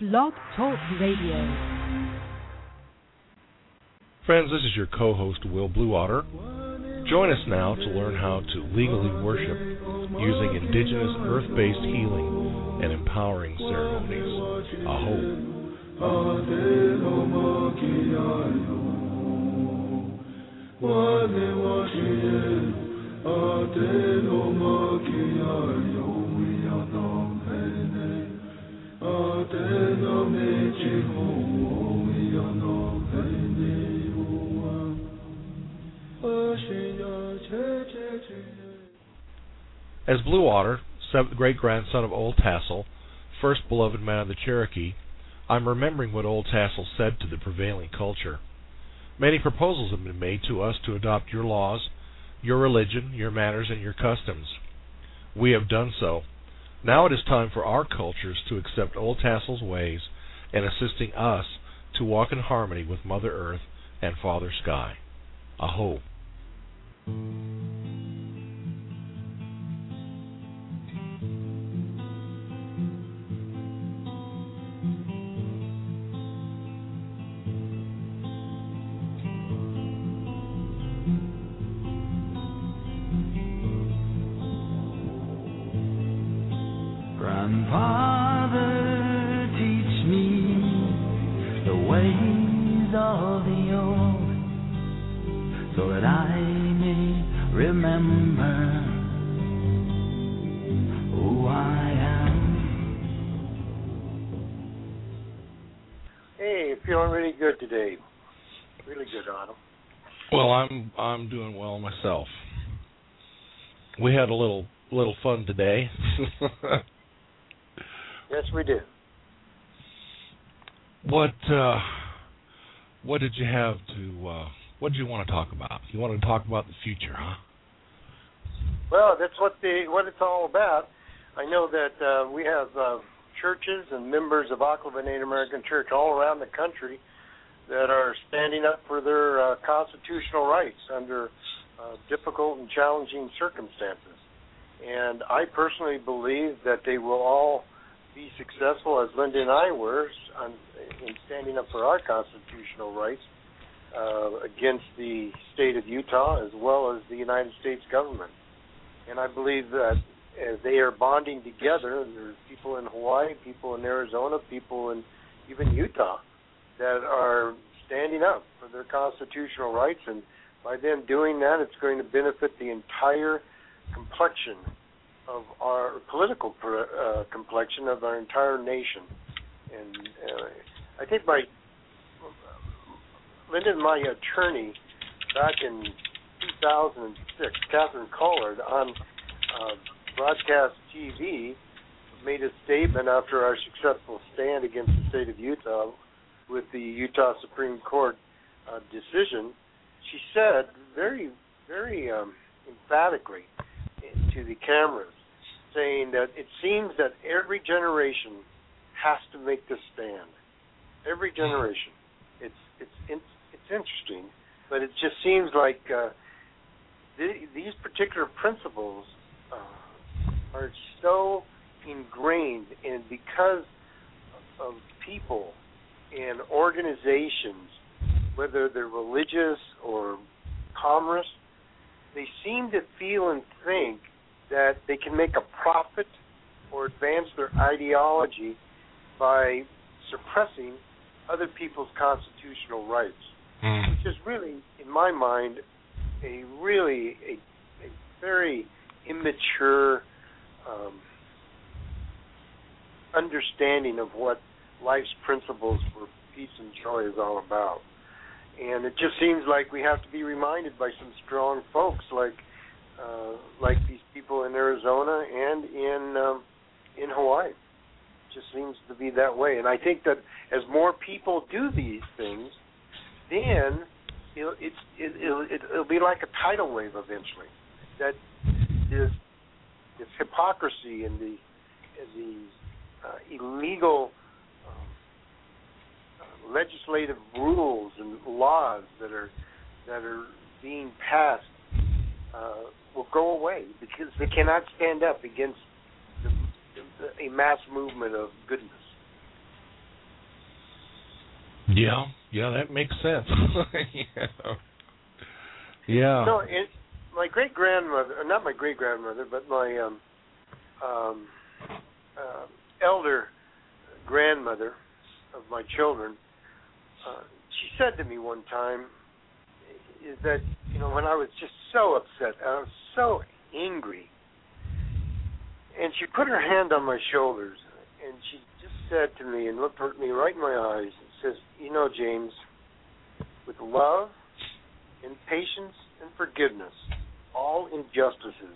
Blog Talk Radio. Friends, this is your co-host, Will Blue Otter. Join us now to learn how to legally worship using indigenous earth-based healing and empowering ceremonies. Aho. As Blue Otter, seventh great-grandson of Old Tassel, first beloved man of the Cherokee, I'm remembering what Old Tassel said to the prevailing culture. Many proposals have been made to us to adopt your laws, your religion, your manners, and your customs. We have done so. Now it is time for our cultures to accept Old Tassel's ways and assisting us to walk in harmony with Mother Earth and Father Sky. Aho. Grandfather, teach me the ways of the old, so that I may remember who I am. Hey, feeling really good today. Really good, Otto. Well, I'm doing well myself. We had a little fun today. Yes, we do. What did you have to? What did you want to talk about? You wanted to talk about the future, huh? Well, that's what it's all about. I know that we have churches and members of Oklevueha Native American Church all around the country that are standing up for their constitutional rights under difficult and challenging circumstances. And I personally believe that they will all be successful, as Linda and I were, in standing up for our constitutional rights against the state of Utah as well as the United States government. And I believe that they are bonding together. There's people in Hawaii, people in Arizona, people in even Utah that are standing up for their constitutional rights. And by them doing that, it's going to benefit the entire complexion of our political complexion of our entire nation. And I think Linda and my attorney back in 2006, Catherine Collard, on broadcast TV, made a statement after our successful stand against the state of Utah with the Utah Supreme Court decision. She said very, very emphatically to the cameras, saying that it seems that every generation has to make this stand. Every generation. It's interesting, but it just seems like these particular principles are so ingrained, and because of people and organizations, whether they're religious or commerce, they seem to feel and think that they can make a profit or advance their ideology by suppressing other people's constitutional rights, which is really, in my mind, a very immature understanding of what life's principles for peace and joy is all about. And it just seems like we have to be reminded by some strong folks like these people in Arizona and in Hawaii. It just seems to be that way. And I think that as more people do these things, then it'll be like a tidal wave eventually. That this hypocrisy and the illegal legislative rules and laws that are being passed will go away because they cannot stand up against a mass movement of goodness. Yeah, that makes sense. Yeah. No, my great-grandmother, not my great-grandmother, but my elder grandmother of my children, she said to me one time, is that, when I was just so upset, I was so angry, and she put her hand on my shoulders, and she just said to me and looked me right in my eyes and says, James, with love and patience and forgiveness, all injustices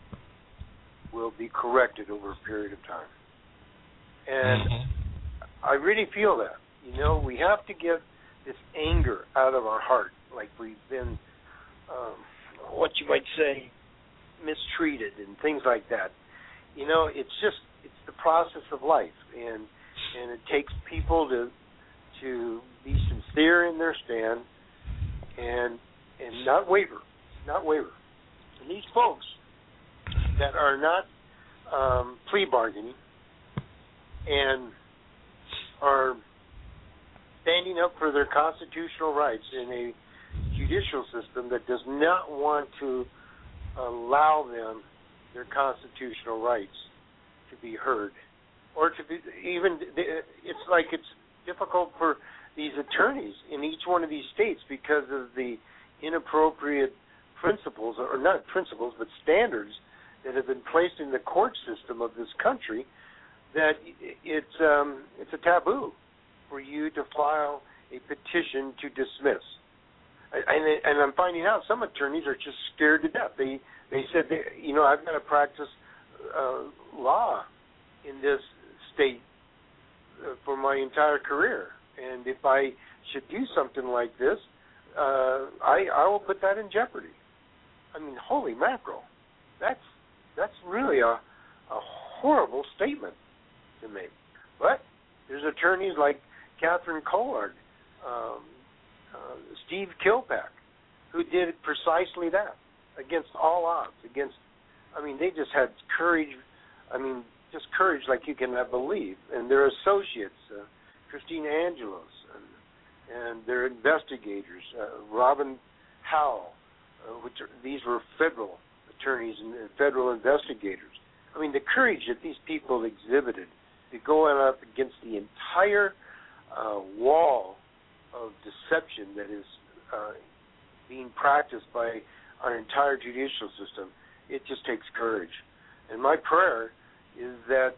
will be corrected over a period of time. And I really feel that. We have to get this anger out of our heart, like we've been, what you might say, mistreated and things like that. It's the process of life, and it takes people to be sincere in their stand and not waver. And these folks that are not plea bargaining and are standing up for their constitutional rights in a judicial system that does not want to allow them their constitutional rights to be heard, or to be even, it's like it's difficult for these attorneys in each one of these states because of the inappropriate principles, or not principles, but standards that have been placed in the court system of this country, that it's a taboo for you to file a petition to dismiss. And I'm finding out some attorneys are just scared to death. They said, I've got to practice law in this state for my entire career, and if I should do something like this, I will put that in jeopardy. I mean, holy mackerel! That's really a horrible statement to make. But there's attorneys like Catherine Collard, Steve Kilpack, who did precisely that against all odds. They just had courage. Just courage like you cannot believe. And their associates, Christine Angelos, and their investigators, Robin Howell, these were federal attorneys and federal investigators. The courage that these people exhibited to go up against the entire wall of deception that is being practiced by our entire judicial system, it just takes courage. And my prayer is that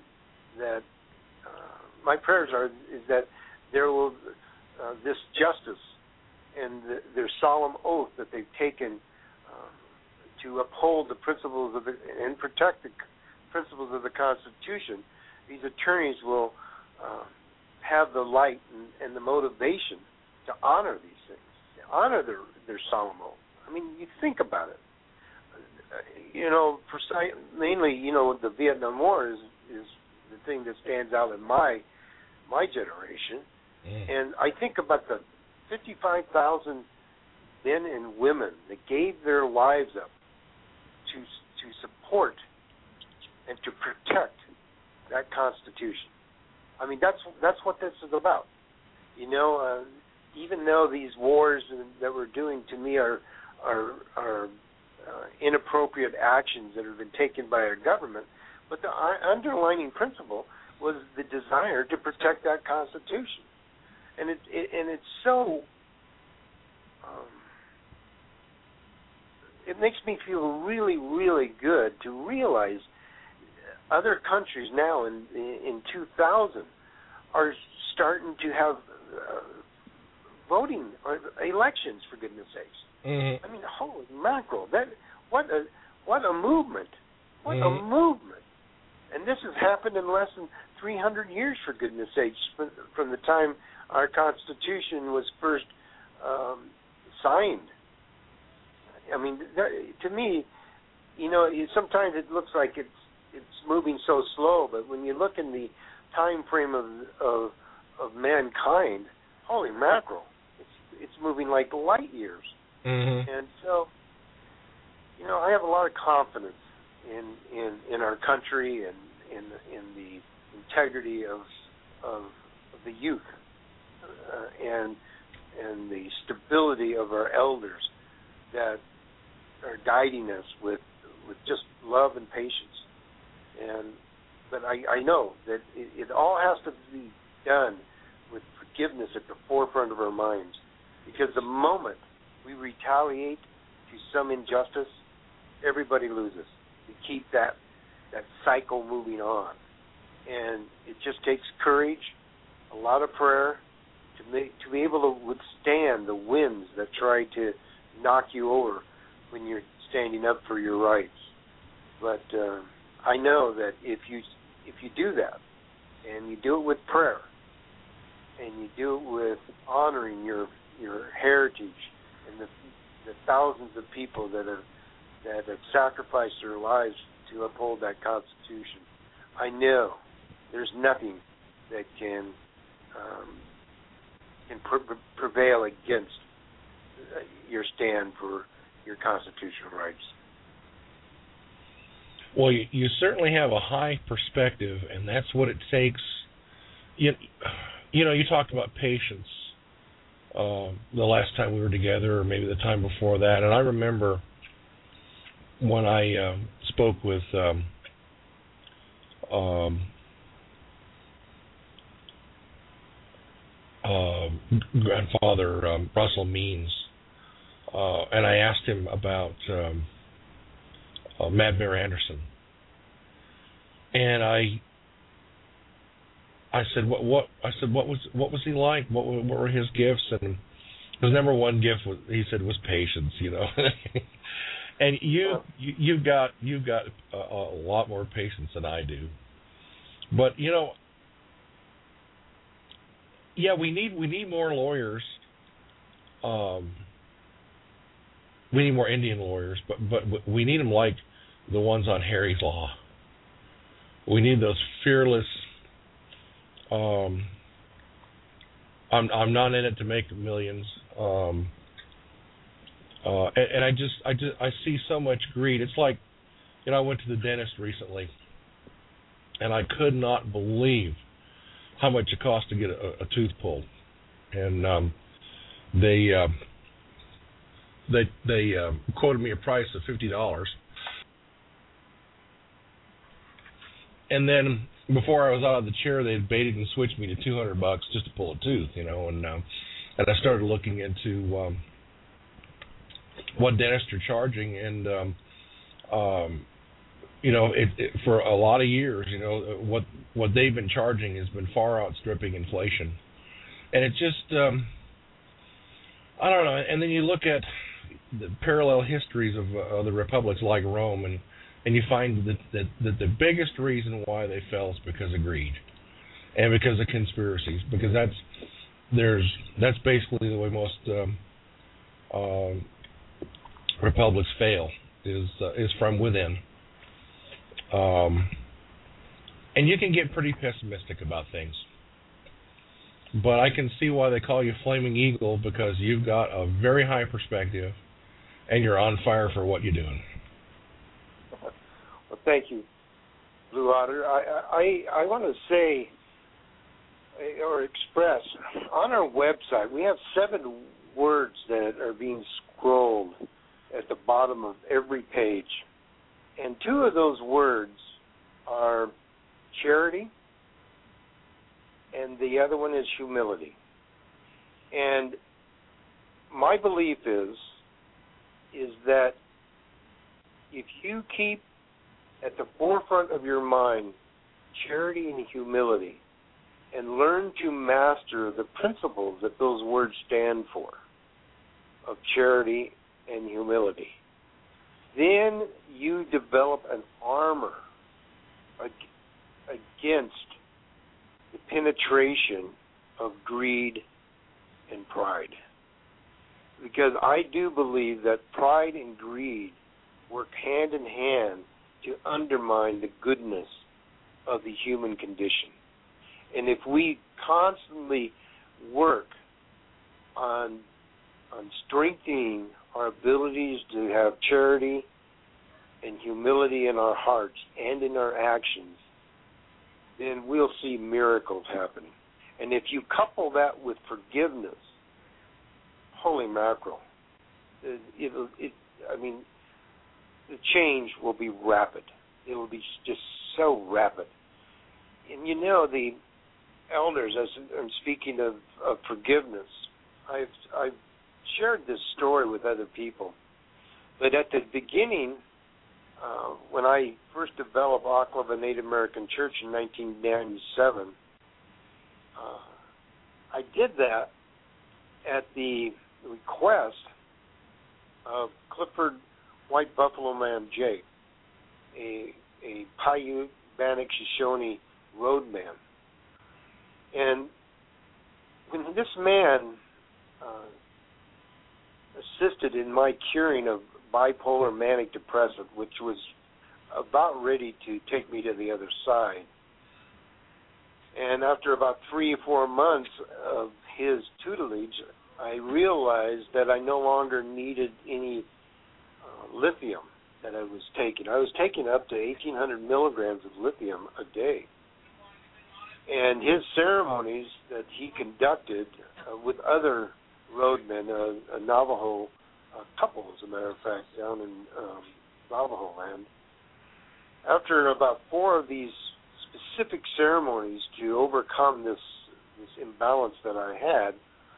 there will this justice and their solemn oath that they've taken to uphold the principles and protect the principles of the Constitution, these attorneys will have the light and the motivation to honor these things, honor their solemn oath. You think about it. Mainly, the Vietnam War is the thing that stands out in my generation, and I think about the 55,000 men and women that gave their lives up to support and to protect that Constitution. That's what this is about. Even though these wars that we're doing to me are inappropriate actions that have been taken by our government, but the underlying principle was the desire to protect that Constitution, and it's so. It makes me feel really, really good to realize other countries now in 2000 are starting to have voting or elections, for goodness sakes. Mm-hmm. Holy mackerel! What a movement! What a movement! And this has happened in less than 300 years, for goodness sakes, from the time our Constitution was first signed. To me, sometimes it looks like it's moving so slow, but when you look in the time frame of mankind, holy mackerel, it's moving like light years. Mm-hmm. And so, I have a lot of confidence in our country and in the integrity of the youth and the stability of our elders that are guiding us with just love and patience. But I know that it all has to be done with forgiveness at the forefront of our minds, because the moment we retaliate to some injustice, everybody loses. We keep that cycle moving on, and it just takes courage, a lot of prayer, to be able to withstand the winds that try to knock you over when you're standing up for your rights. But I know that if you do that, and you do it with prayer, and you do it with honoring your heritage and the thousands of people that have sacrificed their lives to uphold that Constitution, I know there's nothing that can prevail against your stand for your constitutional rights. Well, you certainly have a high perspective, and that's what it takes. You talked about patience the last time we were together, or maybe the time before that, and I remember when I spoke with grandfather Russell Means, and I asked him about Mad Bear Anderson, and I said, what was he like? What were his gifts? And his number one gift was patience. And you've got a lot more patience than I do. But we need more lawyers. We need more Indian lawyers, but we need them like the ones on Harry's Law. We need those fearless. I'm not in it to make millions. And I see so much greed. It's like, I went to the dentist recently, and I could not believe how much it cost to get a tooth pulled. And they quoted me a price of $50. And then before I was out of the chair, they had baited and switched me to $200 just to pull a tooth, and I started looking into what dentists are charging, and for a lot of years, what they've been charging has been far outstripping inflation, and it just I don't know. And then you look at the parallel histories of other republics like Rome, and you find that the biggest reason why they fell is because of greed and because of conspiracies, because that's basically the way most republics fail, is from within. And you can get pretty pessimistic about things, but I can see why they call you Flaming Eagle, because you've got a very high perspective and you're on fire for what you're doing. Well, thank you, Blue Otter. I want to say or express, on our website, we have 7 words that are being scrolled at the bottom of every page. And 2 of those words are charity, and the other one is humility. And my belief is that if you keep at the forefront of your mind charity and humility, and learn to master the principles that those words stand for, of charity and humility, then you develop an armor against the penetration of greed and pride. Because I do believe that pride and greed work hand in hand to undermine the goodness of the human condition. And if we constantly work on strengthening our abilities to have charity and humility in our hearts and in our actions, then we'll see miracles happening. And if you couple that with forgiveness, holy mackerel, the change will be rapid. It will be just so rapid. And the elders, as I'm speaking of forgiveness, I've shared this story with other people. But at the beginning, when I first developed Oklahoma Native American Church in 1997, I did that at the request of Clifford White Buffalo Man Jake, a Paiute Bannock Shoshone roadman. And when this man assisted in my curing of bipolar manic depressive, which was about ready to take me to the other side, and after about 3 or 4 months of his tutelage, I realized that I no longer needed any lithium that I was taking. I was taking up to 1,800 milligrams of lithium a day. And his ceremonies that he conducted with other roadmen, a Navajo couple, as a matter of fact, down in Navajo land, after about 4 of these specific ceremonies to overcome this imbalance that I had,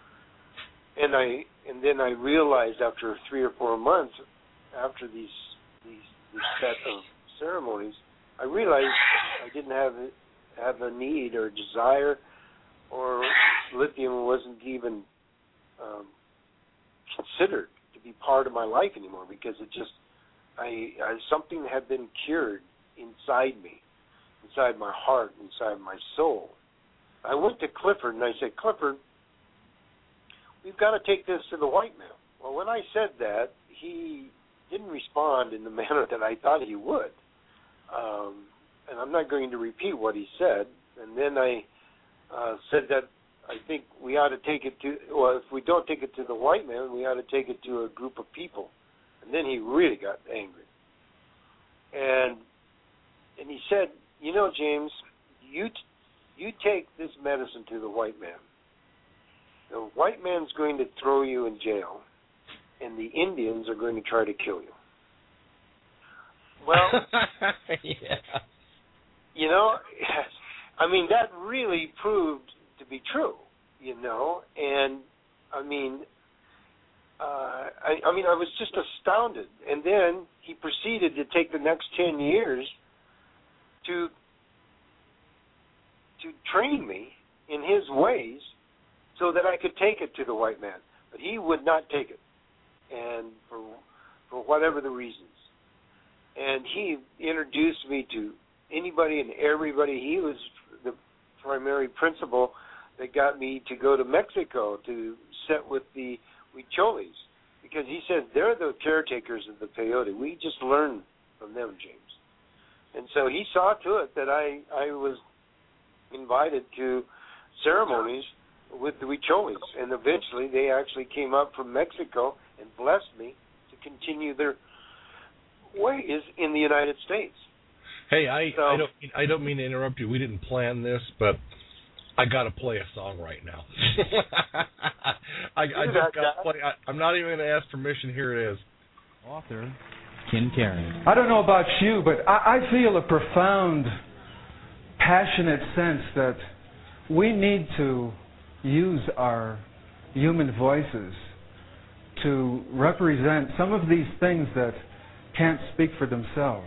and then I realized after 3 or 4 months, after this set of ceremonies, I realized I didn't have a need or desire, or lithium wasn't even considered to be part of my life anymore, because it just something had been cured inside me, inside my heart, inside my soul. I went to Clifford and I said, Clifford, we've got to take this to the white man. Well, when I said that, he didn't respond in the manner that I thought he would. And I'm not going to repeat what he said. And then I said that I think we ought to take it to, well, if we don't take it to the white man, we ought to take it to a group of people. And then he really got angry. And he said, James, you take this medicine to the white man. The white man's going to throw you in jail, and the Indians are going to try to kill you. Well, that really proved to be true, and I was just astounded. And then he proceeded to take the next 10 years to train me in his ways so that I could take it to the white man. But he would not take it, and for whatever the reasons. And he introduced me to anybody and everybody. He was the primary principal that got me to go to Mexico to sit with the Huicholes, because he said they're the caretakers of the peyote. We just learn from them, James. And so he saw to it that I was invited to ceremonies with the Huicholes, and eventually they actually came up from Mexico and blessed me to continue their ways in the United States. Hey, I don't mean to interrupt you. We didn't plan this, but I got to play a song right now. I just got to play. I'm not even going to ask permission. Here it is. Author Ken Karen. I don't know about you, but I feel a profound, passionate sense that we need to use our human voices to represent some of these things that can't speak for themselves.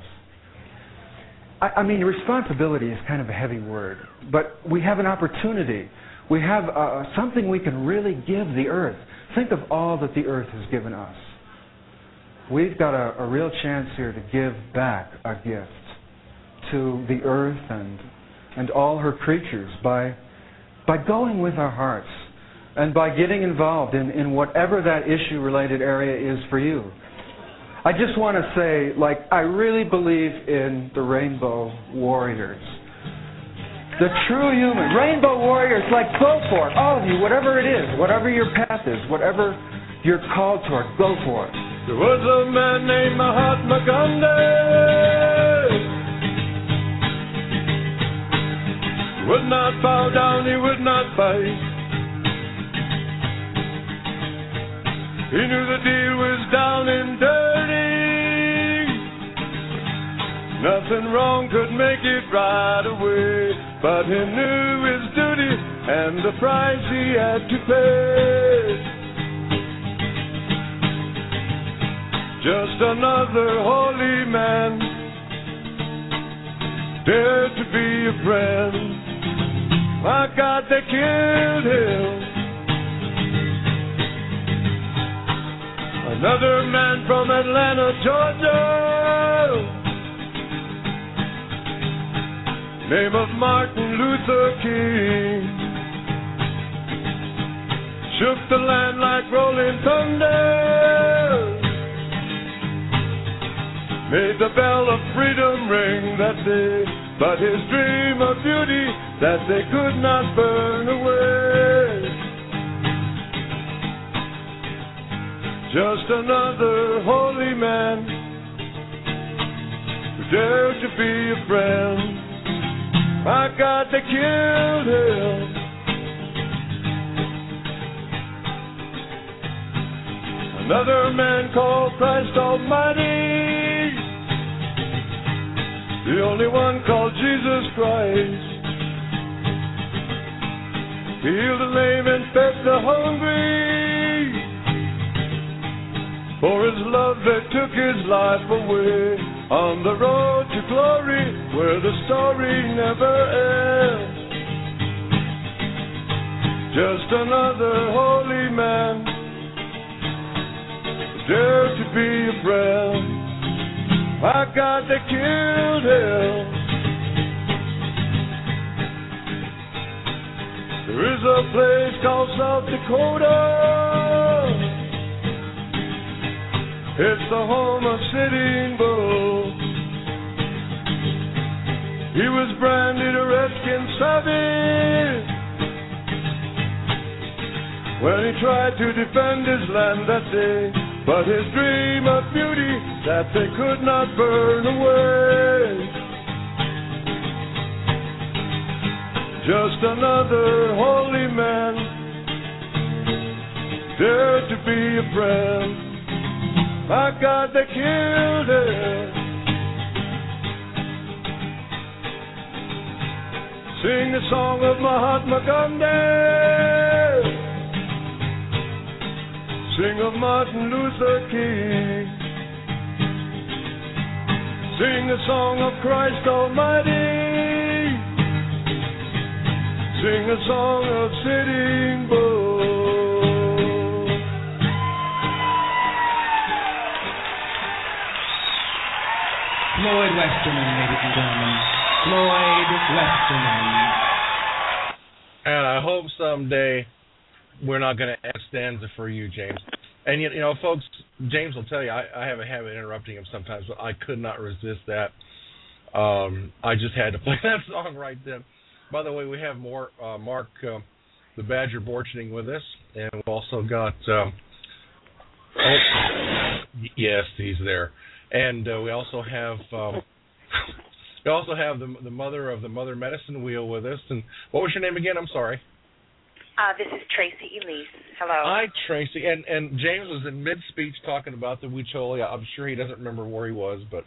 I mean, responsibility is kind of a heavy word, but we have an opportunity. We have something we can really give the earth. Think of all that the earth has given us. We've got a real chance here to give back a gift to the earth and all her creatures by going with our hearts and by getting involved in whatever that issue-related area is for you. I just want to say, I really believe in the Rainbow Warriors. The true human. Rainbow Warriors, go for it. All of you, whatever it is, whatever your path is, whatever you're called toward, go for it. There was a man named Mahatma Gandhi. would not bow down, he would not fight. He knew the deal was down and dirty. Nothing wrong could make it right away, but he knew his duty and the price he had to pay. Just another holy man, dared to be a friend. My God, they killed him. Another man from Atlanta, Georgia, name of Martin Luther King, shook the land like rolling thunder, made the bell of freedom ring that day, but his dream of beauty that they could not burn away. Just another holy man who dared to be a friend. My God, they killed him. Another man called Christ Almighty, the only one called Jesus Christ. He healed the lame and fed the hungry. For his love that took his life away, on the road to glory, where the story never ends. Just another holy man, dared to be a friend. My God, they killed him. There is a place called South Dakota. It's the home of Sitting Bull. He was branded a redskin savage when he tried to defend his land that day, but his dream of beauty that they could not burn away. Just another holy man, dared to be a friend. My God, they killed him. Sing the song of Mahatma Gandhi. Sing of Martin Luther King. Sing the song of Christ Almighty. Sing a song of Sitting Bull. Floyd Westerman, ladies and gentlemen. Floyd Westerman. And I hope someday we're not going to add stanza for you, James. And, you know, folks, James will tell you, I have a habit of interrupting him sometimes, but I could not resist that. I just had to play that song right then. By the way, we have more Mark the Badger Borchning with us, and we've also got yes, he's there. And we also have the mother of the Mother Medicine Wheel with us. And what was your name again? I'm sorry. This is Tracy Elise. Hello. Hi, Tracy. And James was in mid-speech talking about the Huichol. I'm sure he doesn't remember where he was, but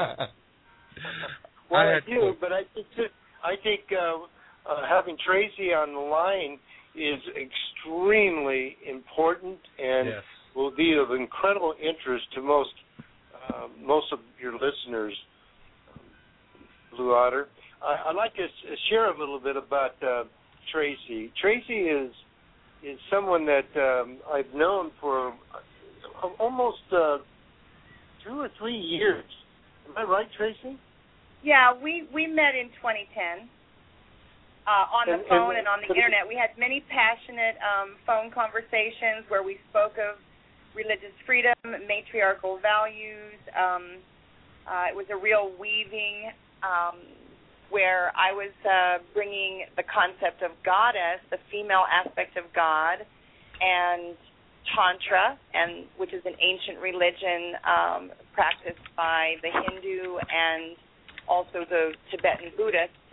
well, I do. But I think having Tracy on the line is extremely important and will be of incredible interest to most of your listeners, Blue Otter. I'd like to share a little bit about Tracy. Tracy is someone that I've known for almost 2 or 3 years. Am I right, Tracy? Yeah, we met in 2010 on the phone and on the internet. We had many passionate phone conversations where we spoke of religious freedom, matriarchal values. It was a real weaving where I was bringing the concept of goddess, the female aspect of God, and Tantra, which is an ancient religion practiced by the Hindu and also the Tibetan Buddhists.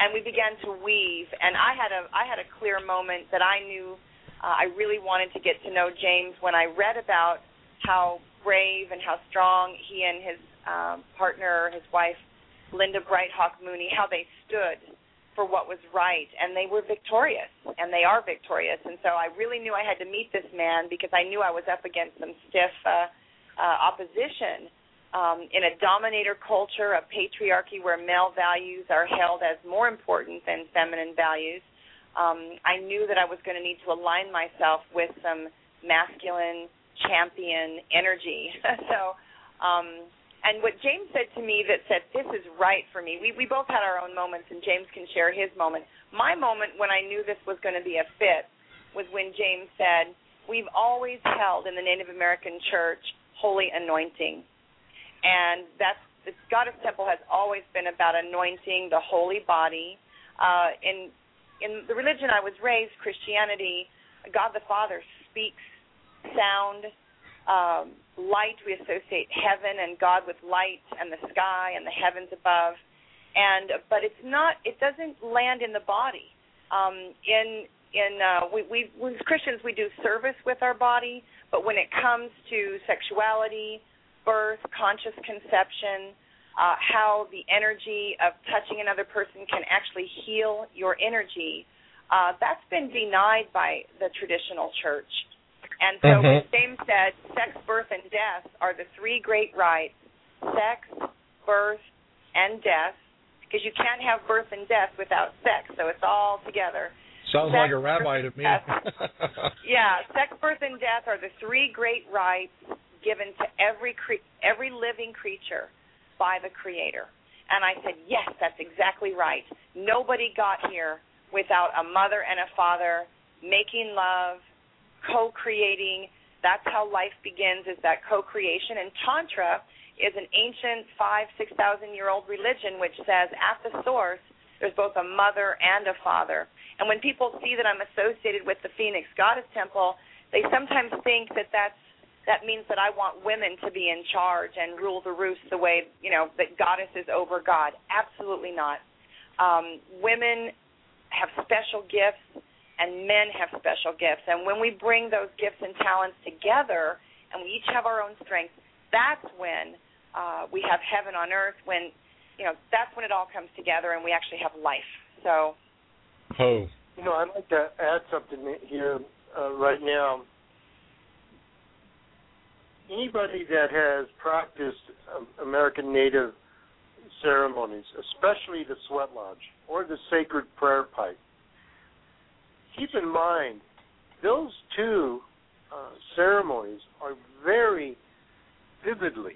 and we began to weave. And I had a clear moment that I knew I really wanted to get to know James when I read about how brave and how strong he and his partner, his wife, Linda Brighthawk Mooney, how they stood for what was right, and they were victorious, and they are victorious. And so I really knew I had to meet this man because I knew I was up against some stiff opposition in a dominator culture, a patriarchy where male values are held as more important than feminine values. I knew that I was going to need to align myself with some masculine champion energy. And what James said to me that said, this is right for me, we both had our own moments, and James can share his moment. My moment when I knew this was going to be a fit was when James said, we've always held in the Native American church holy anointing. And the Goddess Temple has always been about anointing the holy body. In the religion I was raised, Christianity, God the Father speaks sound, light. We associate heaven and God with light and the sky and the heavens above. But it's not. It doesn't land in the body. We as Christians, we do service with our body, but when it comes to sexuality, birth, conscious conception, how the energy of touching another person can actually heal your energy, that's been denied by the traditional church. And so when James said sex, birth, and death are the three great rites, sex, birth, and death, because you can't have birth and death without sex, so it's all together. Sounds like a rabbi to me. Yeah, sex, birth, and death are the three great rites given to every living creature by the Creator. And I said, yes, that's exactly right. Nobody got here without a mother and a father making love, co-creating. That's how life begins, is that co-creation. And Tantra is an ancient 5,000-6,000-year-old religion which says at the source there's both a mother and a father. And when people see that I'm associated with the Phoenix Goddess Temple, they sometimes think that means that I want women to be in charge and rule the roost the way, that goddess is over God. Absolutely not. Women have special gifts and men have special gifts. And when we bring those gifts and talents together and we each have our own strengths, that's when we have heaven on earth, when, that's when it all comes together and we actually have life. So. I'd like to add something here right now. Anybody that has practiced American Native ceremonies, especially the sweat lodge or the sacred prayer pipe, keep in mind those two ceremonies are very vividly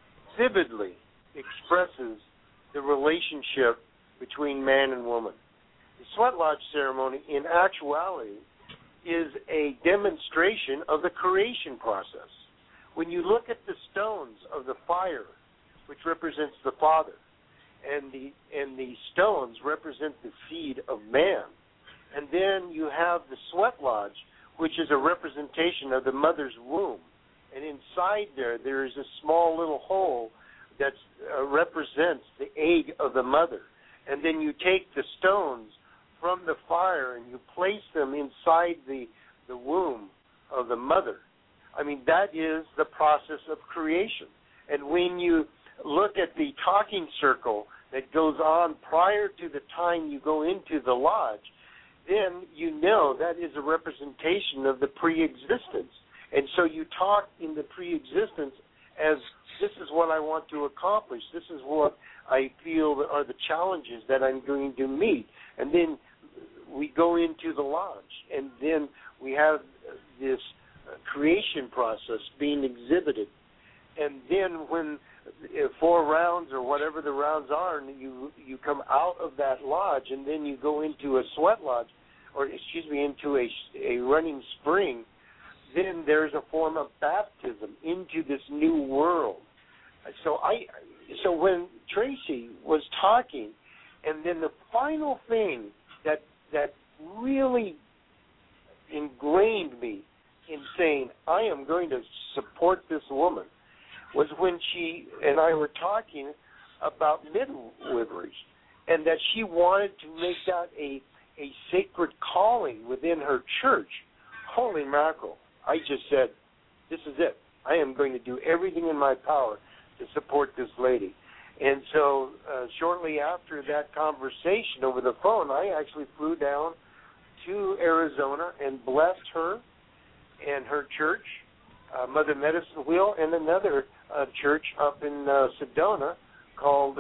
expresses the relationship between man and woman. The sweat lodge ceremony, in actuality, is a demonstration of the creation process. When you look at the stones of the fire, which represents the Father, and the stones represent the seed of man, and then you have the sweat lodge, which is a representation of the mother's womb, and inside there is a small little hole that represents the egg of the mother, and then you take the stones from the fire and you place them inside the womb of the mother. I mean, that is the process of creation. And when you look at the talking circle that goes on prior to the time you go into the lodge, then you know that is a representation of the pre-existence. And so you talk in the pre-existence as, this is what I want to accomplish. This is what I feel are the challenges that I'm going to meet. And then we go into the lodge, and then we have this creation process being exhibited. And then when 4 rounds or whatever the rounds are, and you come out of that lodge, and then you go into a sweat lodge, into a running spring, then there's a form of baptism into this new world. So when Tracy was talking, and then the final thing that really ingrained me in saying, I am going to support this woman, was when she and I were talking about midwifery. and that she wanted to make that a sacred calling within her church. Holy mackerel. I just said, this is it. I am going to do everything in my power to support this lady. And so shortly after that conversation over the phone, I actually flew down to Arizona and blessed her and her church, Mother Medicine Wheel, and another church up in Sedona called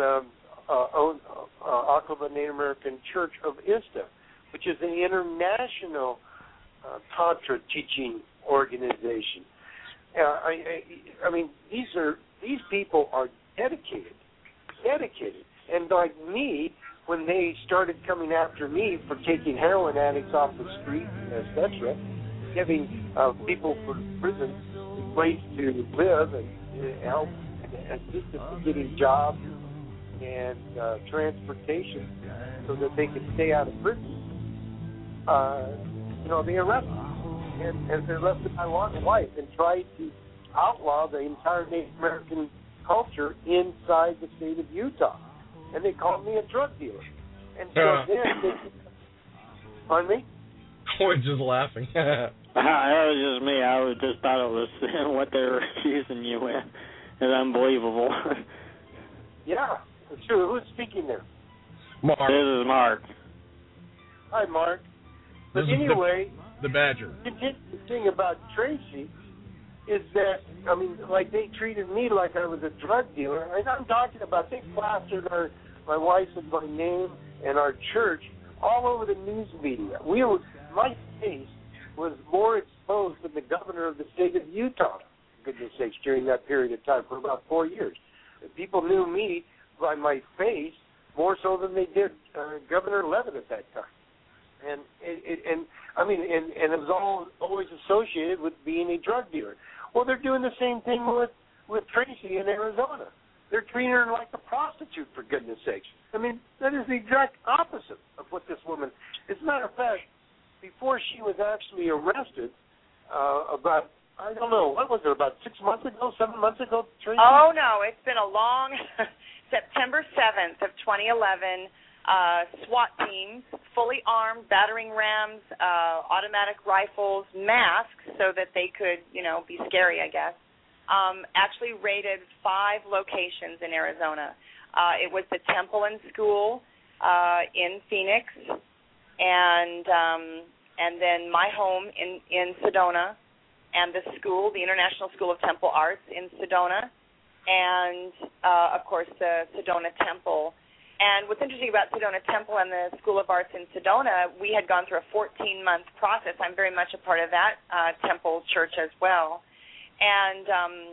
Aqaba Native American Church of ISTA, which is an international Tantra teaching organization. I mean, these people are dedicated, and like me, when they started coming after me for taking heroin addicts off the street, etc., giving people from prison a place to live and help assist them in getting jobs and transportation so that they can stay out of prison, they arrested me. And they arrested my wife and tried to outlaw the entire Native American culture inside the state of Utah. And they called me a drug dealer. And so then they... Pardon me? I was just laughing. That was just me. I just thought it was what they were accusing you with. It's unbelievable. Yeah, it's true. Who's speaking there? Mark. This is Mark. Hi, Mark. But This is anyway... The Badger. The thing about Tracy is that, I mean, like they treated me like I was a drug dealer. And I'm talking about, they plastered my wife with my name and our church all over the news media. My face was more exposed than the governor of the state of Utah, for goodness sakes, during that period of time, for about 4 years. People knew me by my face more so than they did Governor Levin at that time. And it was always associated with being a drug dealer. Well, they're doing the same thing with Tracy in Arizona. They're treating her like a prostitute, for goodness sakes. I mean, that is the exact opposite of what this woman... As a matter of fact, before she was actually arrested, about, I don't know, what was it, about 6 months ago, 7 months ago, Tracy? Oh, no, it's been a long... September 7th of 2011... SWAT teams, fully armed, battering rams, automatic rifles, masks so that they could, be scary, I guess, actually raided 5 locations in Arizona. It was the Temple and School in Phoenix, and then my home in Sedona, and the school, the International School of Temple Arts in Sedona, and, of course, the Sedona Temple. And what's interesting about Sedona Temple and the School of Arts in Sedona, we had gone through a 14-month process. I'm very much a part of that temple church as well. And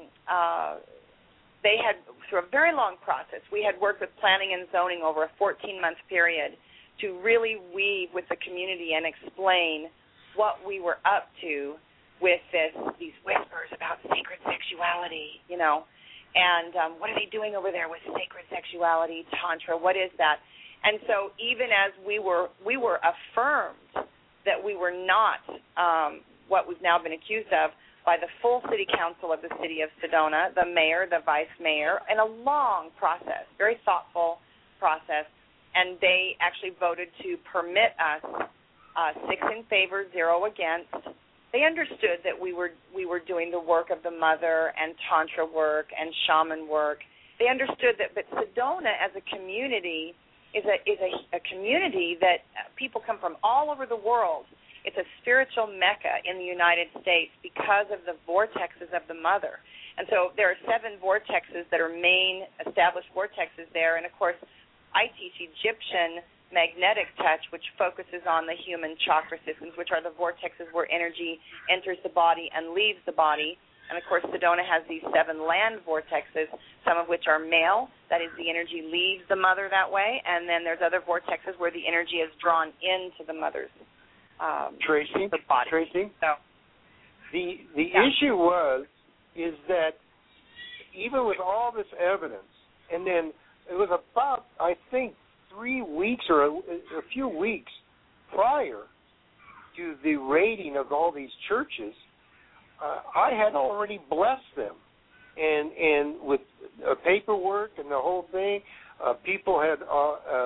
they had, through a very long process, we had worked with planning and zoning over a 14-month period to really weave with the community and explain what we were up to with these whispers about sacred sexuality, And what are they doing over there with sacred sexuality, Tantra? What is that? And so even as we were affirmed that we were not what we've now been accused of by the full city council of the city of Sedona, the mayor, the vice mayor, in a long process, very thoughtful process, and they actually voted to permit us 6 in favor, 0 against. They understood that we were doing the work of the mother and Tantra work and shaman work. They understood that, but Sedona as a community is a community that people come from all over the world. It's a spiritual mecca in the United States because of the vortexes of the mother. And so there are 7 vortexes that are main established vortexes there. And, of course, I teach Egyptian magnetic touch, which focuses on the human chakra systems, which are the vortexes where energy enters the body and leaves the body. And, of course, Sedona has these 7 land vortexes, some of which are male. That is, the energy leaves the mother that way. And then there's other vortexes where the energy is drawn into the mother's Tracy, body. Tracy, so, the issue is that even with all this evidence, and then it was about, I think, 3 weeks or a few weeks prior to the raiding of all these churches, I had already blessed them, and with paperwork and the whole thing, people had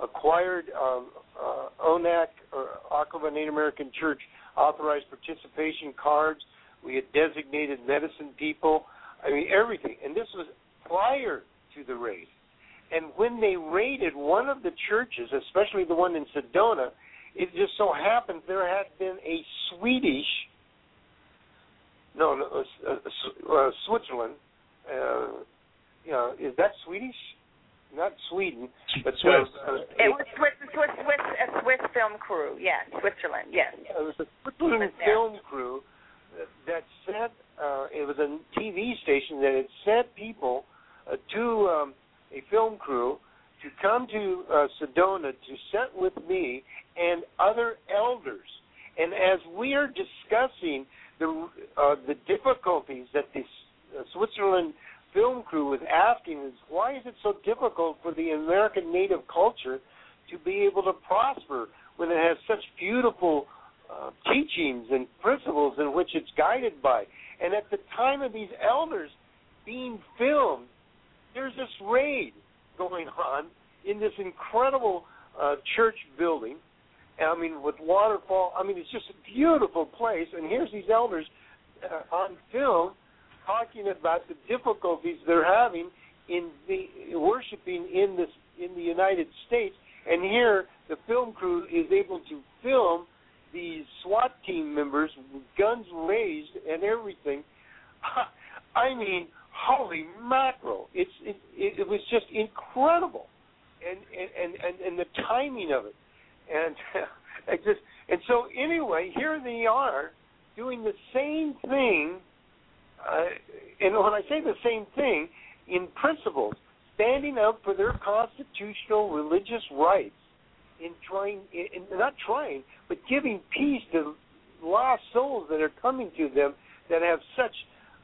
acquired ONAC, or Aqua Native American Church, authorized participation cards. We had designated medicine people. I mean, everything. And this was prior to the raid. And when they raided one of the churches, especially the one in Sedona, it just so happened there had been a Swedish, Switzerland. Is that Swedish? Not Sweden, but Swiss. It was a Swiss film crew. Yes, Switzerland. Yes. It was a Switzerland film crew that sent. It was a TV station that had sent people to a film crew to come to Sedona to sit with me and other elders. And as we are discussing the difficulties that this Switzerland film crew was asking, is why is it so difficult for the American Native culture to be able to prosper when it has such beautiful teachings and principles in which it's guided by? And at the time of these elders being filmed, there's this raid going on in this incredible church building. I mean, with waterfall. I mean, it's just a beautiful place. And here's these elders on film talking about the difficulties they're having in worshiping in the United States. And here, the film crew is able to film these SWAT team members with guns raised and everything. I mean, holy mackerel! It was just incredible, and the timing of it, and so anyway, here they are doing the same thing, and when I say the same thing, in principles, standing up for their constitutional religious rights, but giving peace to lost souls that are coming to them that have such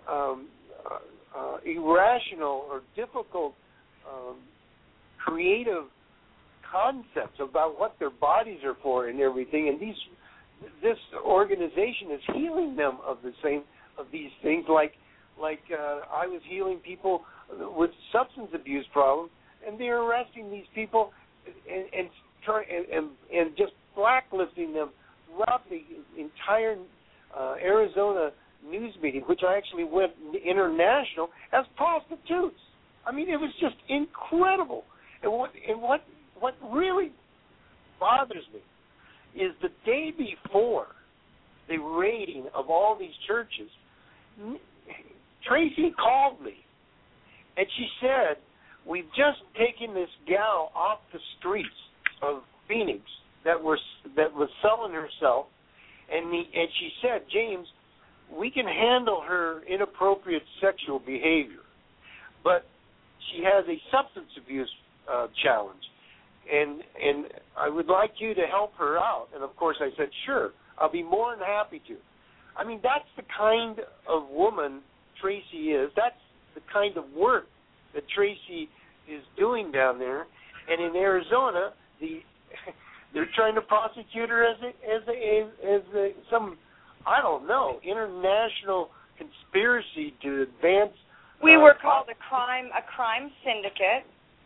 irrational or difficult creative concepts about what their bodies are for and everything. And this organization is healing them of these things. Like I was healing people with substance abuse problems, and they're arresting these people and just blacklisting them throughout the entire Arizona news meeting, which I actually went international, as prostitutes. I mean, it was just incredible. And what really bothers me is the day before the raiding of all these churches, Tracy called me, and she said, "We've just taken this gal off the streets of Phoenix that was selling herself," and she said, "James, we can handle her inappropriate sexual behavior, but she has a substance abuse challenge, and I would like you to help her out." And of course I said, "Sure, I'll be more than happy to." I mean, that's the kind of woman Tracy is. That's the kind of work that Tracy is doing down there. And in Arizona, they're trying to prosecute her as some, I don't know, international conspiracy to advance. We were called a crime syndicate,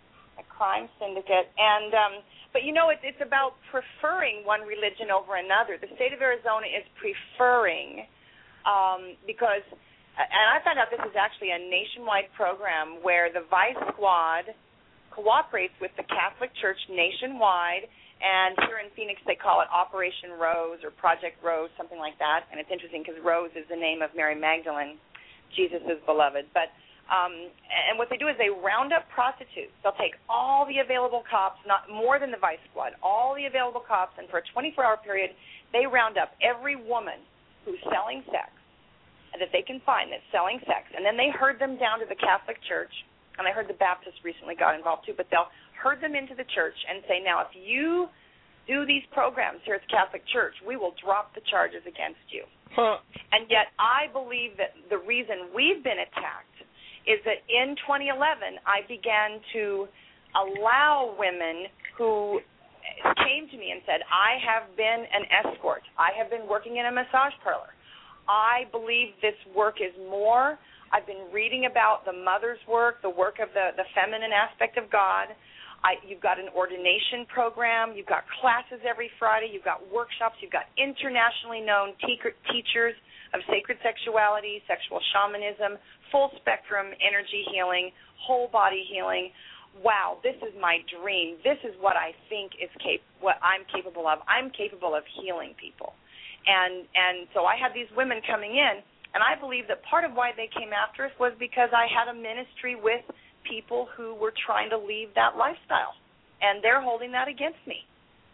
and but you know, it's about preferring one religion over another. The state of Arizona is preferring because, and I found out this is actually a nationwide program where the Vice Squad cooperates with the Catholic Church nationwide. And here in Phoenix, they call it Operation Rose or Project Rose, something like that. And it's interesting because Rose is the name of Mary Magdalene, Jesus' beloved. But and what they do is they round up prostitutes. They'll take all the available cops, not more than the Vice Squad, all the available cops, and for a 24-hour period, they round up every woman who's selling sex that they can find that's selling sex. And then they herd them down to the Catholic Church. And I heard the Baptists recently got involved too, but they'll herd them into the church and say, now, if you do these programs here at the Catholic Church, we will drop the charges against you. Huh. And yet I believe that the reason we've been attacked is that in 2011 I began to allow women who came to me and said, I have been an escort. I have been working in a massage parlor. I believe this work is more. I've been reading about the mother's work, the work of the feminine aspect of God. You've got an ordination program. You've got classes every Friday. You've got workshops. You've got internationally known teachers of sacred sexuality, sexual shamanism, full spectrum energy healing, whole body healing. Wow, this is my dream. This is what I think is what I'm capable of. I'm capable of healing people. And so I had these women coming in, and I believe that part of why they came after us was because I had a ministry with people who were trying to leave that lifestyle, and they're holding that against me.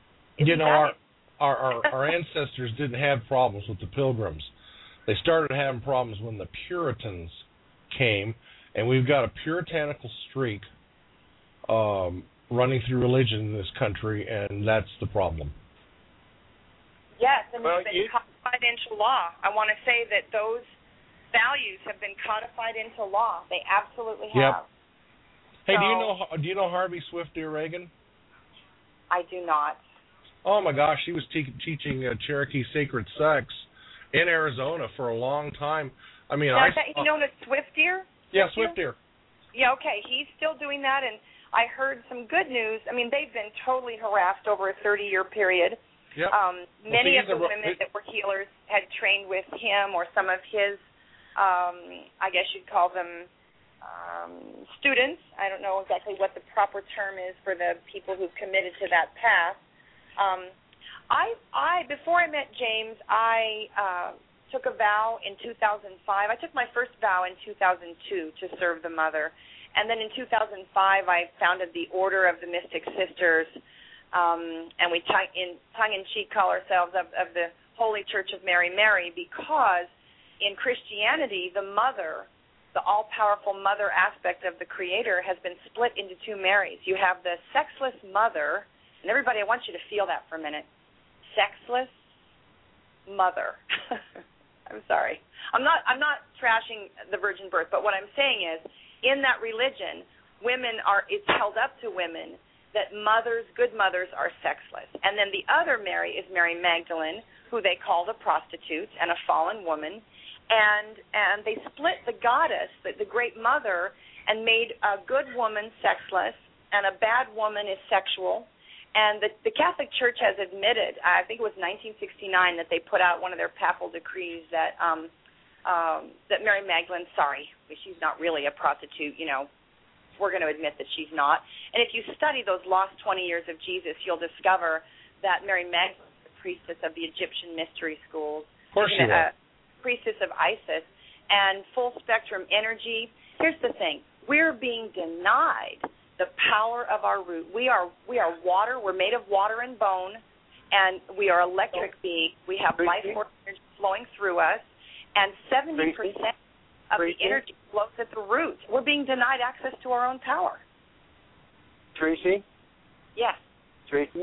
Our ancestors didn't have problems with the Pilgrims. They started having problems when the Puritans came, and we've got a puritanical streak running through religion in this country, and that's the problem. Yes, and it's been codified into law. I want to say that those values have been codified into law. They absolutely have. Yep. Hey, do you know Harvey Swift Deer Reagan? I do not. Oh my gosh, she was teaching Cherokee sacred sex in Arizona for a long time. I mean, you know the Swift Deer? Yeah, Swift Deer. Yeah, okay. He's still doing that, and I heard some good news. I mean, they've been totally harassed over a 30-year period. Yep. Many of the women that were healers had trained with him or some of his, I guess you'd call them, students. I don't know exactly what the proper term is for the people who've committed to that path. Before I met James, I took a vow in 2005. I took my first vow in 2002 to serve the Mother, and then in 2005 I founded the Order of the Mystic Sisters, and we tongue-in-cheek call ourselves of the Holy Church of Mary Mary, because in Christianity the Mother, the all-powerful mother aspect of the Creator, has been split into two Marys. You have the sexless mother, and everybody, I want you to feel that for a minute. Sexless mother. I'm sorry. I'm not trashing the virgin birth, but what I'm saying is, in that religion, it's held up to women that good mothers are sexless. And then the other Mary is Mary Magdalene, who they called a prostitute and a fallen woman. And they split the goddess, the great mother, and made a good woman sexless and a bad woman is sexual. And the Catholic Church has admitted, I think it was 1969, that they put out one of their papal decrees that Mary Magdalene, she's not really a prostitute, we're going to admit that she's not. And if you study those lost 20 years of Jesus, you'll discover that Mary Magdalene is the priestess of the Egyptian mystery schools. Of course she was. Priestess of Isis, and full spectrum energy. Here's the thing: we're being denied the power of our root. We are water. We're made of water and bone, and we are electric beings. We have life force energy flowing through us, and 70% of the energy flows at the root. We're being denied access to our own power. Tracy? Yes. Tracy?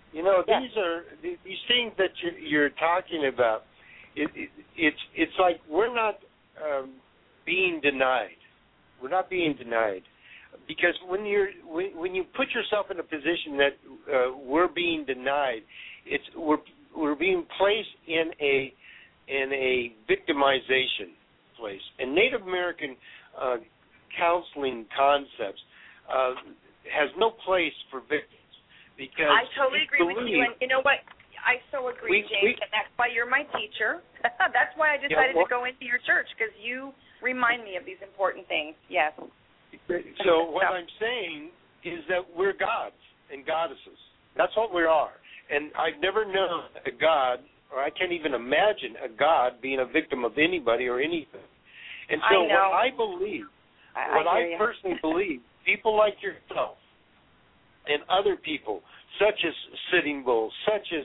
These things that you're talking about. It's like we're not being denied. We're not being denied, because when you put yourself in a position that we're being denied, we're being placed in a victimization place. And Native American counseling concepts has no place for victims, because I totally agree with you. And you know what? I so agree, James, and that's why you're my teacher. That's why I decided to go into your church, because you remind me of these important things. Yes. So what I'm saying is that we're gods and goddesses. That's what we are. And I've never known a god, or I can't even imagine a god being a victim of anybody or anything. And so what I believe, I personally believe, people like yourself and other people, such as Sitting Bull, such as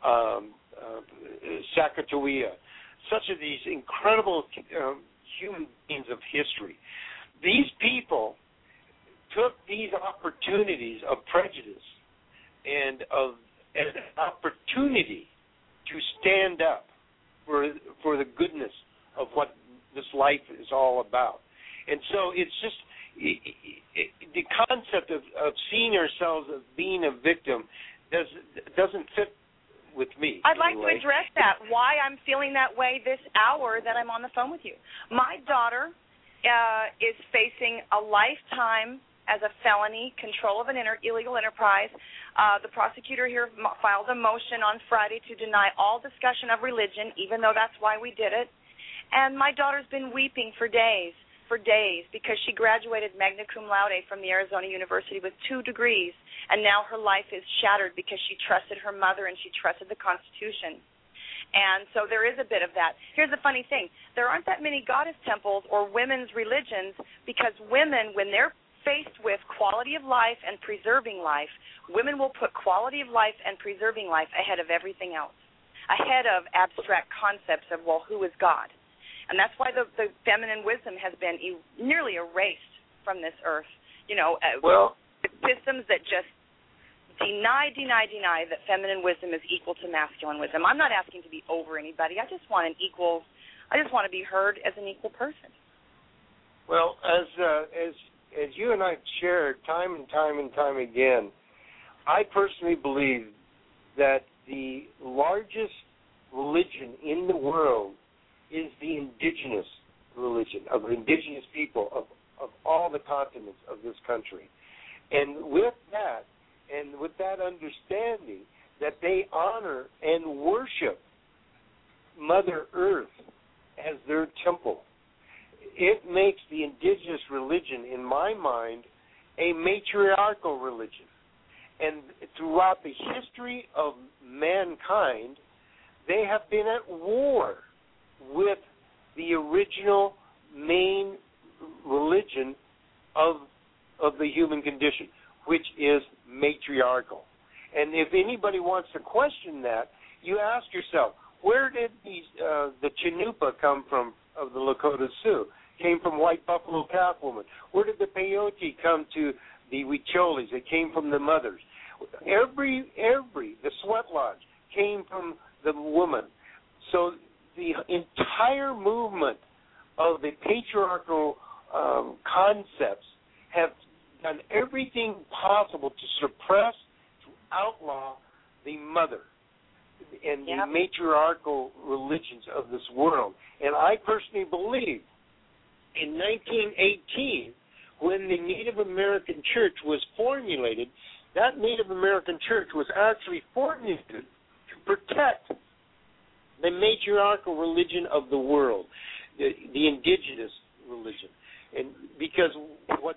Sacagawea, such as these incredible human beings of history. These people took these opportunities of prejudice and as an opportunity to stand up for the goodness of what this life is all about. And so it's just the concept of seeing ourselves as being a victim doesn't fit with me. I'd like to address that, why I'm feeling that way this hour that I'm on the phone with you. My daughter is facing a lifetime as a felony, control of an illegal enterprise. The prosecutor here filed a motion on Friday to deny all discussion of religion, even though that's why we did it. And my daughter's been weeping for days, because she graduated magna cum laude from the Arizona University with 2 degrees, and now her life is shattered because she trusted her mother and she trusted the Constitution. And so there is a bit of that. Here's the funny thing. There aren't that many goddess temples or women's religions because women, when they're faced with quality of life and preserving life, women will put quality of life and preserving life ahead of everything else, ahead of abstract concepts of, well, who is God? And that's why the feminine wisdom has been nearly erased from this earth. Systems that just deny that feminine wisdom is equal to masculine wisdom. I'm not asking to be over anybody. I just want to be heard as an equal person. Well, as you and I shared time and time again, I personally believe that the largest religion in the world is the indigenous religion of indigenous people of all the continents of this country. And with that understanding that they honor and worship Mother Earth as their temple, it makes the indigenous religion, in my mind, a matriarchal religion. And throughout the history of mankind, they have been at war with the original main religion of the human condition, which is matriarchal. And if anybody wants to question that, you ask yourself, where did the Chinoopa come from of the Lakota Sioux? Came from White Buffalo Calf Woman. Where did the peyote come to the Huicholes? It came from the mothers. The Sweat Lodge came from the woman. So the entire movement of the patriarchal concepts have done everything possible to suppress, to outlaw the mother and the matriarchal religions of this world. And I personally believe in 1918, when the Native American Church was formulated, that Native American Church was actually formulated to protect the matriarchal religion of the world, the indigenous religion. And because what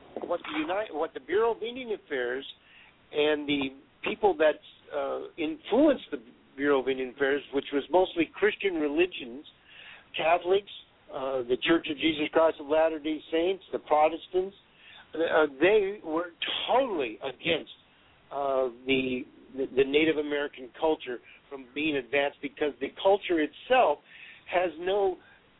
the Bureau of Indian Affairs and the people that influenced the Bureau of Indian Affairs, which was mostly Christian religions, Catholics, the Church of Jesus Christ of Latter-day Saints, the Protestants, they were totally against the Native American culture from being advanced, because the culture itself has no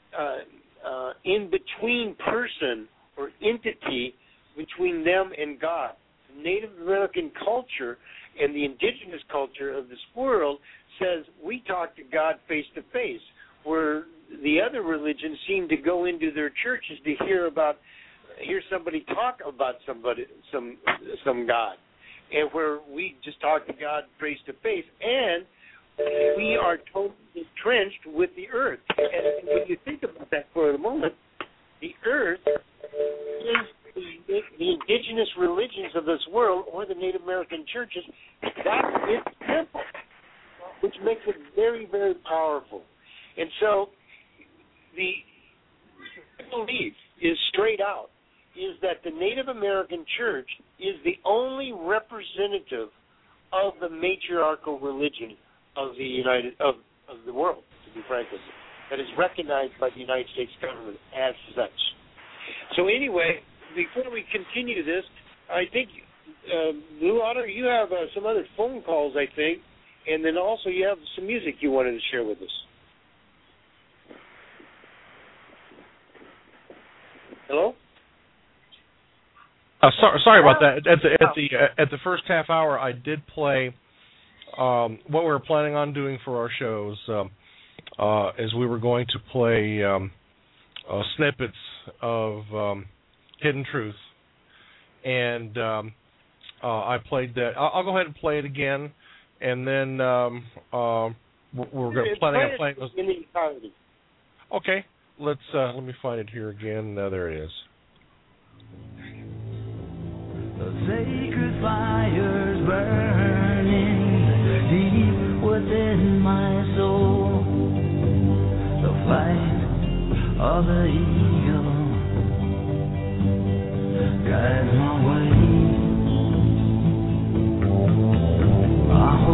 in-between person or entity between them and God. The Native American culture and the indigenous culture of this world says we talk to God face to face, where the other religions seem to go into their churches to hear somebody talk about some God, and where we just talk to God face to face, and we are totally entrenched with the earth. And when you think about that for a moment, the earth is the indigenous religions of this world, or the Native American churches. That's its temple, which makes it very, very powerful. And so the belief is straight out, is that the Native American church is the only representative of the matriarchal religion of the world, to be frank with you, that is recognized by the United States government as such. So anyway, before we continue this, I think, Blue Otter, you have some other phone calls, I think, and then also you have some music you wanted to share with us. Hello? Sorry about that. At the first half hour, I did play what we were planning on doing for our shows, as we were going to play snippets of Hidden Truth, and I played that. I'll go ahead and play it again, and then we're going to planning on playing those. Okay, let me find it here again. There it is. The sacred fires burning deep within my soul. The flight of the eagle guides my way. I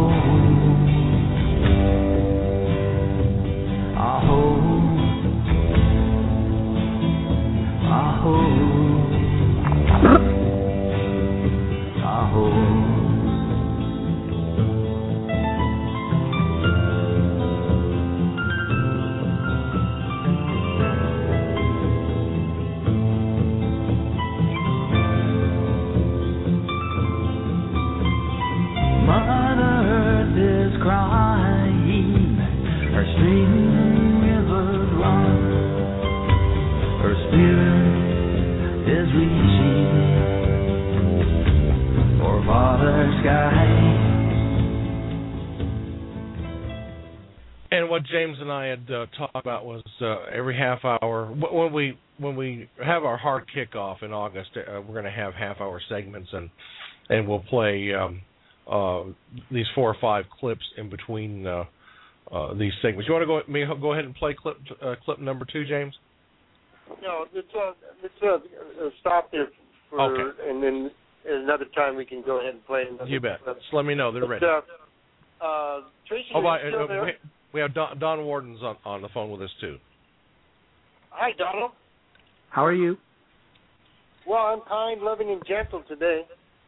Mother Earth is crying, her streaming rivers run, her spirit is reaching for Father Sky. And what James and I had talked about was every half hour when we have our hard kickoff in August, we're going to have half-hour segments, and we'll play these 4 or 5 clips in between these segments. You want to go ahead and play clip number 2, James? No, let's stop there for, okay. And then another time we can go ahead and play another. You bet. Just let me know they're ready. Tracy, still there? We have Don Warden's on the phone with us too. Hi, Donald. How are you? Well, I'm kind, loving, and gentle today.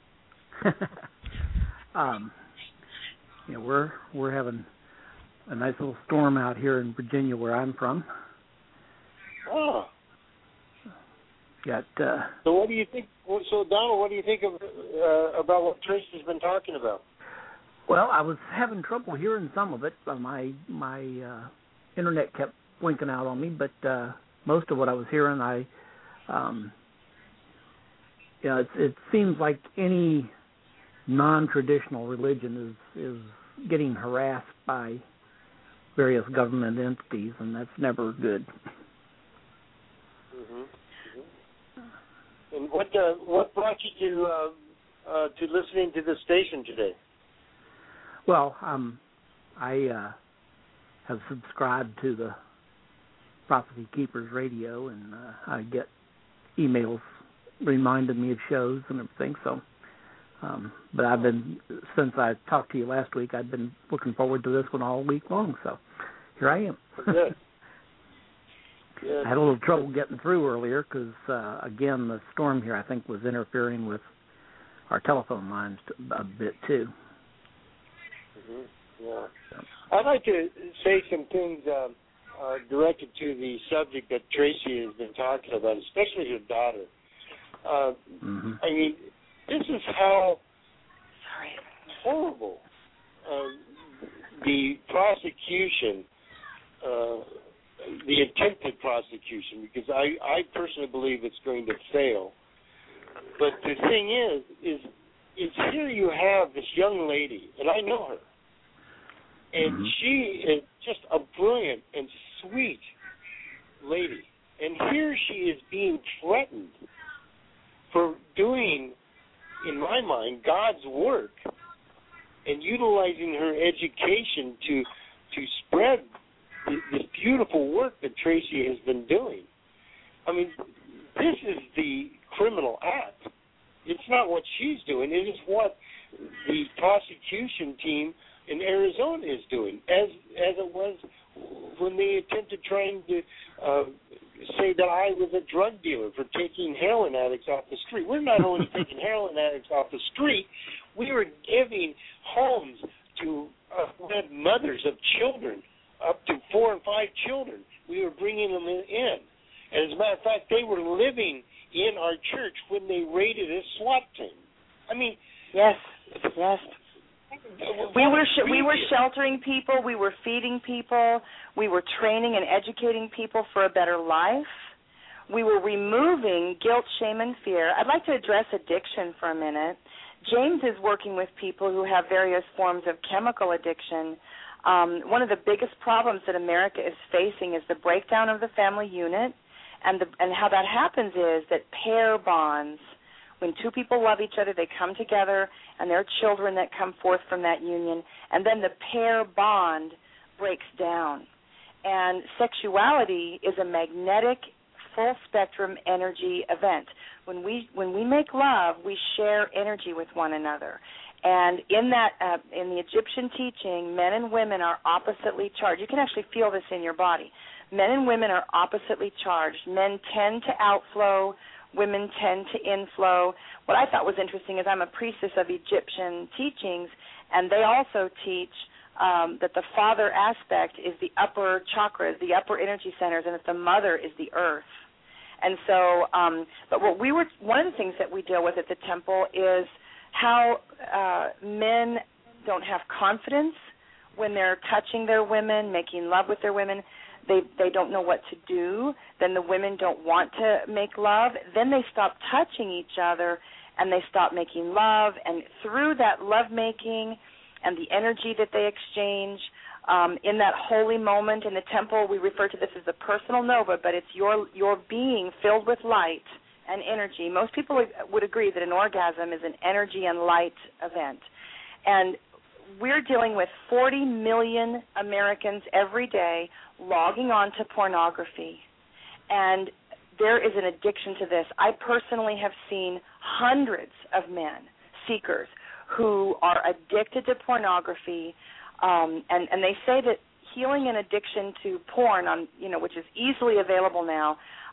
We're having a nice little storm out here in Virginia, where I'm from. Oh. Got. So what do you think? So Donald, what do you think of about what Tracy's been talking about? Well, I was having trouble hearing some of it. My internet kept blinking out on me, but most of what I was hearing, it seems like any non-traditional religion is getting harassed by various government entities, and that's never good. Mm-hmm. And what brought you to listening to this station today? Well, I have subscribed to the Prophecy Keepers Radio, and I get emails reminding me of shows and everything. So, but since I talked to you last week, I've been looking forward to this one all week long. So, here I am. Good. I had a little trouble getting through earlier because, again, the storm here, I think, was interfering with our telephone lines a bit, too. Mm-hmm. Yeah. I'd like to say some things directed to the subject that Tracy has been talking about, especially her daughter. I mean, this is how horrible the prosecution, the attempted prosecution, because I personally believe it's going to fail. But the thing is here you have this young lady, and I know her, and she is just a brilliant and sweet lady. And here she is being threatened for doing, in my mind, God's work and utilizing her education to spread this beautiful work that Tracy has been doing. I mean, this is the criminal act. It's not what she's doing. It is what the prosecution team in Arizona is doing, as it was when they attempted trying to say that I was a drug dealer for taking heroin addicts off the street. We're not only taking heroin addicts off the street, we were giving homes to mothers of children, up to 4 and 5 children. We were bringing them in. And as a matter of fact, they were living in our church when they raided a SWAT team. I mean, yes. We were sheltering people. We were feeding people. We were training and educating people for a better life. We were removing guilt, shame, and fear. I'd like to address addiction for a minute. James is working with people who have various forms of chemical addiction. One of the biggest problems that America is facing is the breakdown of the family unit, and how that happens is that pair bonds When two people love each other, they come together, and there are children that come forth from that union, and then the pair bond breaks down. And sexuality is a magnetic, full-spectrum energy event. When we make love, we share energy with one another. And in that, in the Egyptian teaching, men and women are oppositely charged. You can actually feel this in your body. Men and women are oppositely charged. Men tend to outflow. Women tend to inflow. What I thought was interesting is I'm a priestess of Egyptian teachings, and they also teach that the father aspect is the upper chakras, the upper energy centers, and that the mother is the earth. And so, but one of the things that we deal with at the temple is how men don't have confidence when they're touching their women, making love with their women. They don't know what to do. Then the women don't want to make love. Then they stop touching each other, and they stop making love. And through that lovemaking and the energy that they exchange, in that holy moment in the temple, we refer to this as the personal nova, but it's your being filled with light and energy. Most people would agree that an orgasm is an energy and light event. And we're dealing with 40 million Americans every day logging on to pornography. And there is an addiction to this. I personally have seen hundreds of men, seekers, who are addicted to pornography, and they say that healing an addiction to porn, which is easily available now,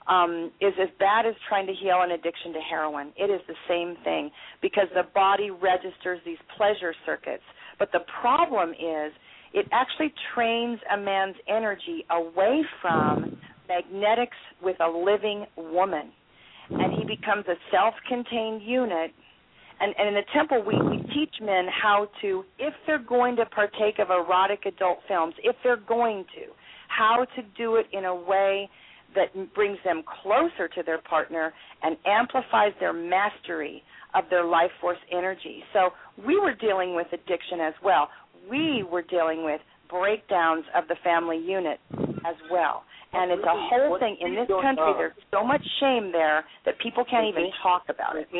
is as bad as trying to heal an addiction to heroin. It is the same thing because the body registers these pleasure circuits. But the problem is it actually trains a man's energy away from magnetics with a living woman, and he becomes a self-contained unit. And in the temple, we teach men how to, if they're going to partake of erotic adult films, if they're going to, how to do it in a way that brings them closer to their partner and amplifies their mastery of their life force energy. So we were dealing with addiction as well. We were dealing with breakdowns of the family unit as well. And it's a whole thing. In this country, there's so much shame there that people can't even talk about it.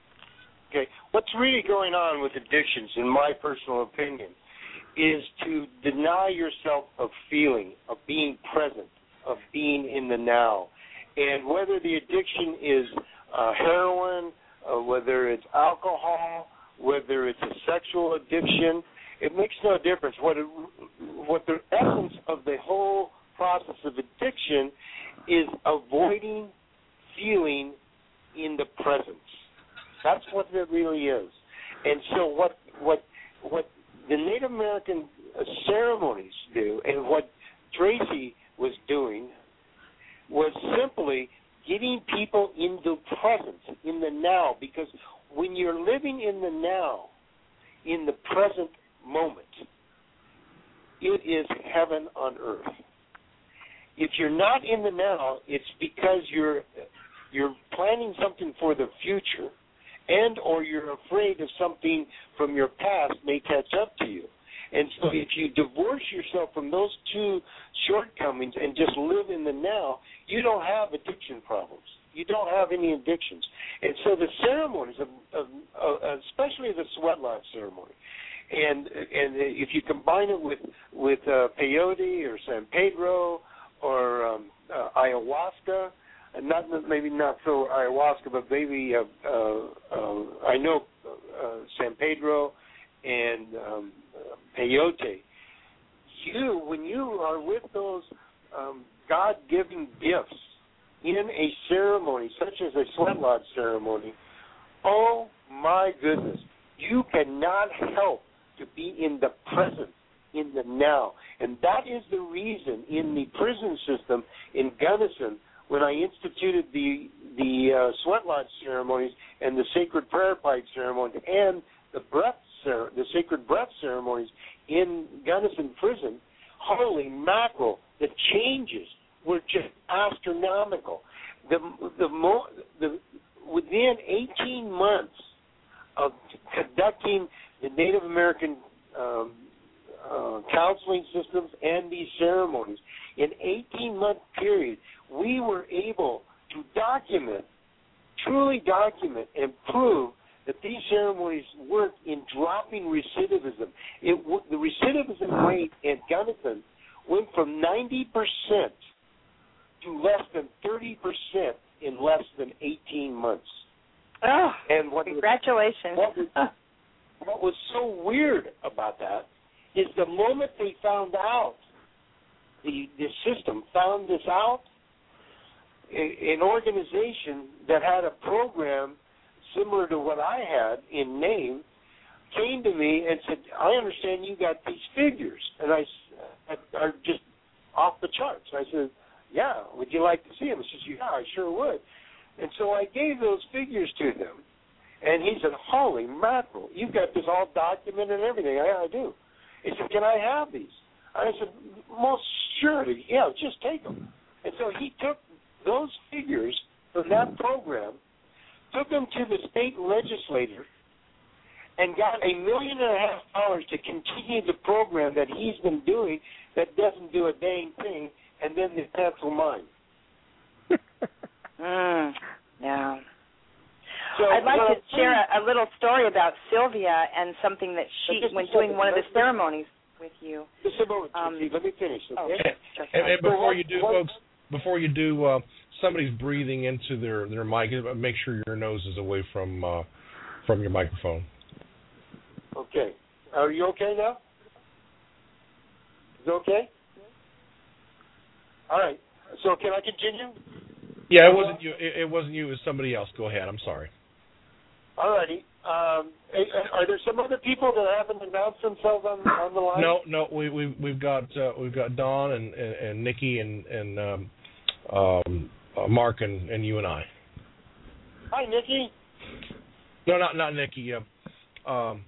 Okay, what's really going on with addictions, in my personal opinion, is to deny yourself of feeling, of being present, of being in the now. And whether the addiction is heroin, whether it's alcohol, whether it's a sexual addiction, it makes no difference. What the essence of the whole process of addiction is avoiding feeling in the presence. That's what it really is. And so what the Native American ceremonies do, and what Tracy was doing, was simply getting people in the presence, in the now, because when you're living in the now, in the present moment, it is heaven on earth. If you're not in the now, it's because you're planning something for the future, and or you're afraid of something from your past may catch up to you. And so if you divorce yourself from those two shortcomings and just live in the now, you don't have addiction problems. You don't have any addictions. And so the ceremonies, especially the sweat lodge ceremony, and if you combine it with peyote or San Pedro or ayahuasca, maybe not so ayahuasca, but maybe I know San Pedro and peyote. When you are with those God-given gifts in a ceremony such as a sweat lodge ceremony, oh my goodness, you cannot help to be in the present, in the now. And that is the reason in the prison system in Gunnison, when I instituted the sweat lodge ceremonies and the sacred prayer pipe ceremony and the sacred breath ceremonies in Gunnison prison, holy mackerel, the changes were just astronomical. Within 18 months of conducting the Native American counseling systems and these ceremonies, in 18-month period, we were able to document truly document and prove that these ceremonies work in dropping recidivism. The recidivism rate in Gunnison went from 90% to less than 30% in less than 18 months. Oh, and congratulations. What was so weird about that is the moment they found out, the system found this out, an organization that had a program similar to what I had in name came to me and said, I understand you got these figures, and I are just off the charts. I said, yeah, would you like to see them? He says, yeah, I sure would. And so I gave those figures to them, and he said, holy mackerel, you've got this all documented and everything. I do. He said, can I have these? I said, most surely, yeah, just take them. And so he took those figures from that program, took them to the state legislature, and got $1.5 million to continue the program that he's been doing that doesn't do a dang thing, and then they cancel mine. Yeah. So I'd like to share a little story about Sylvia and something that she, when doing one of the ceremonies with you. Just a moment, let me finish, okay? And before you do, folks, before you do, somebody's breathing into their mic. Make sure your nose is away from your microphone. Okay. Are you okay now? Is it okay? All right. So can I continue? Yeah, it wasn't you. It wasn't you. It was somebody else. Go ahead. I'm sorry. All righty. Are there some other people that haven't announced themselves on the line? No. We've got Don and Nikki and Mark and you and I. Hi, Nikki. No, not Nikki. I'm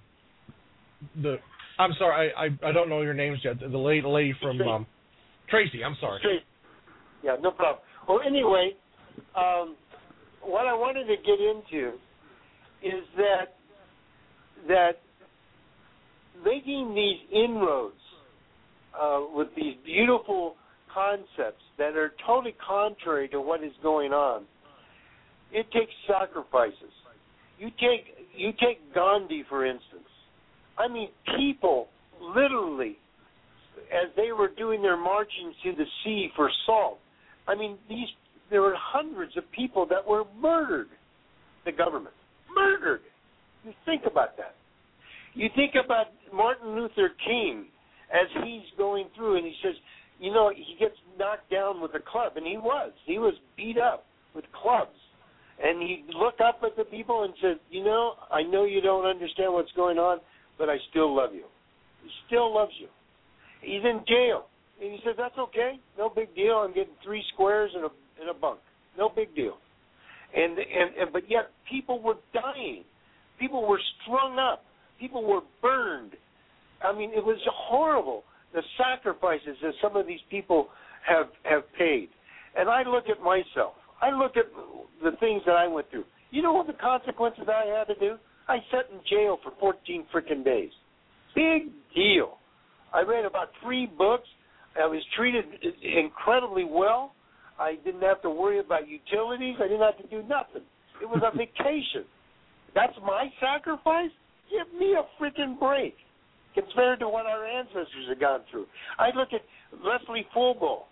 sorry. I don't know your names yet. The lady from Tracy. I'm sorry. Tracy. Yeah, no problem. Well, anyway, what I wanted to get into is that making these inroads with these beautiful concepts that are totally contrary to what is going on, it takes sacrifices. You take Gandhi, for instance. I mean, people literally, as they were doing their marching to the sea for salt, I mean, there were hundreds of people that were murdered, the government. Murdered. You think about that. You think about Martin Luther King as he's going through and he says, he gets knocked down with a club, and he was beat up with clubs. And he'd look up at the people and said, I know you don't understand what's going on, but I still love you. He still loves you. He's in jail. And he says, that's okay. No big deal. I'm getting 3 squares in a bunk. No big deal. But yet people were dying. People were strung up. People were burned. I mean, it was horrible, the sacrifices that some of these people have paid. And I look at myself. I look at the things that I went through. You know what the consequences I had to do? I sat in jail for 14 freaking days. Big deal. I read about 3 books. I was treated incredibly well. I didn't have to worry about utilities. I didn't have to do nothing. It was a vacation. That's my sacrifice? Give me a freaking break compared to what our ancestors have gone through. I look at Leslie Fulbo.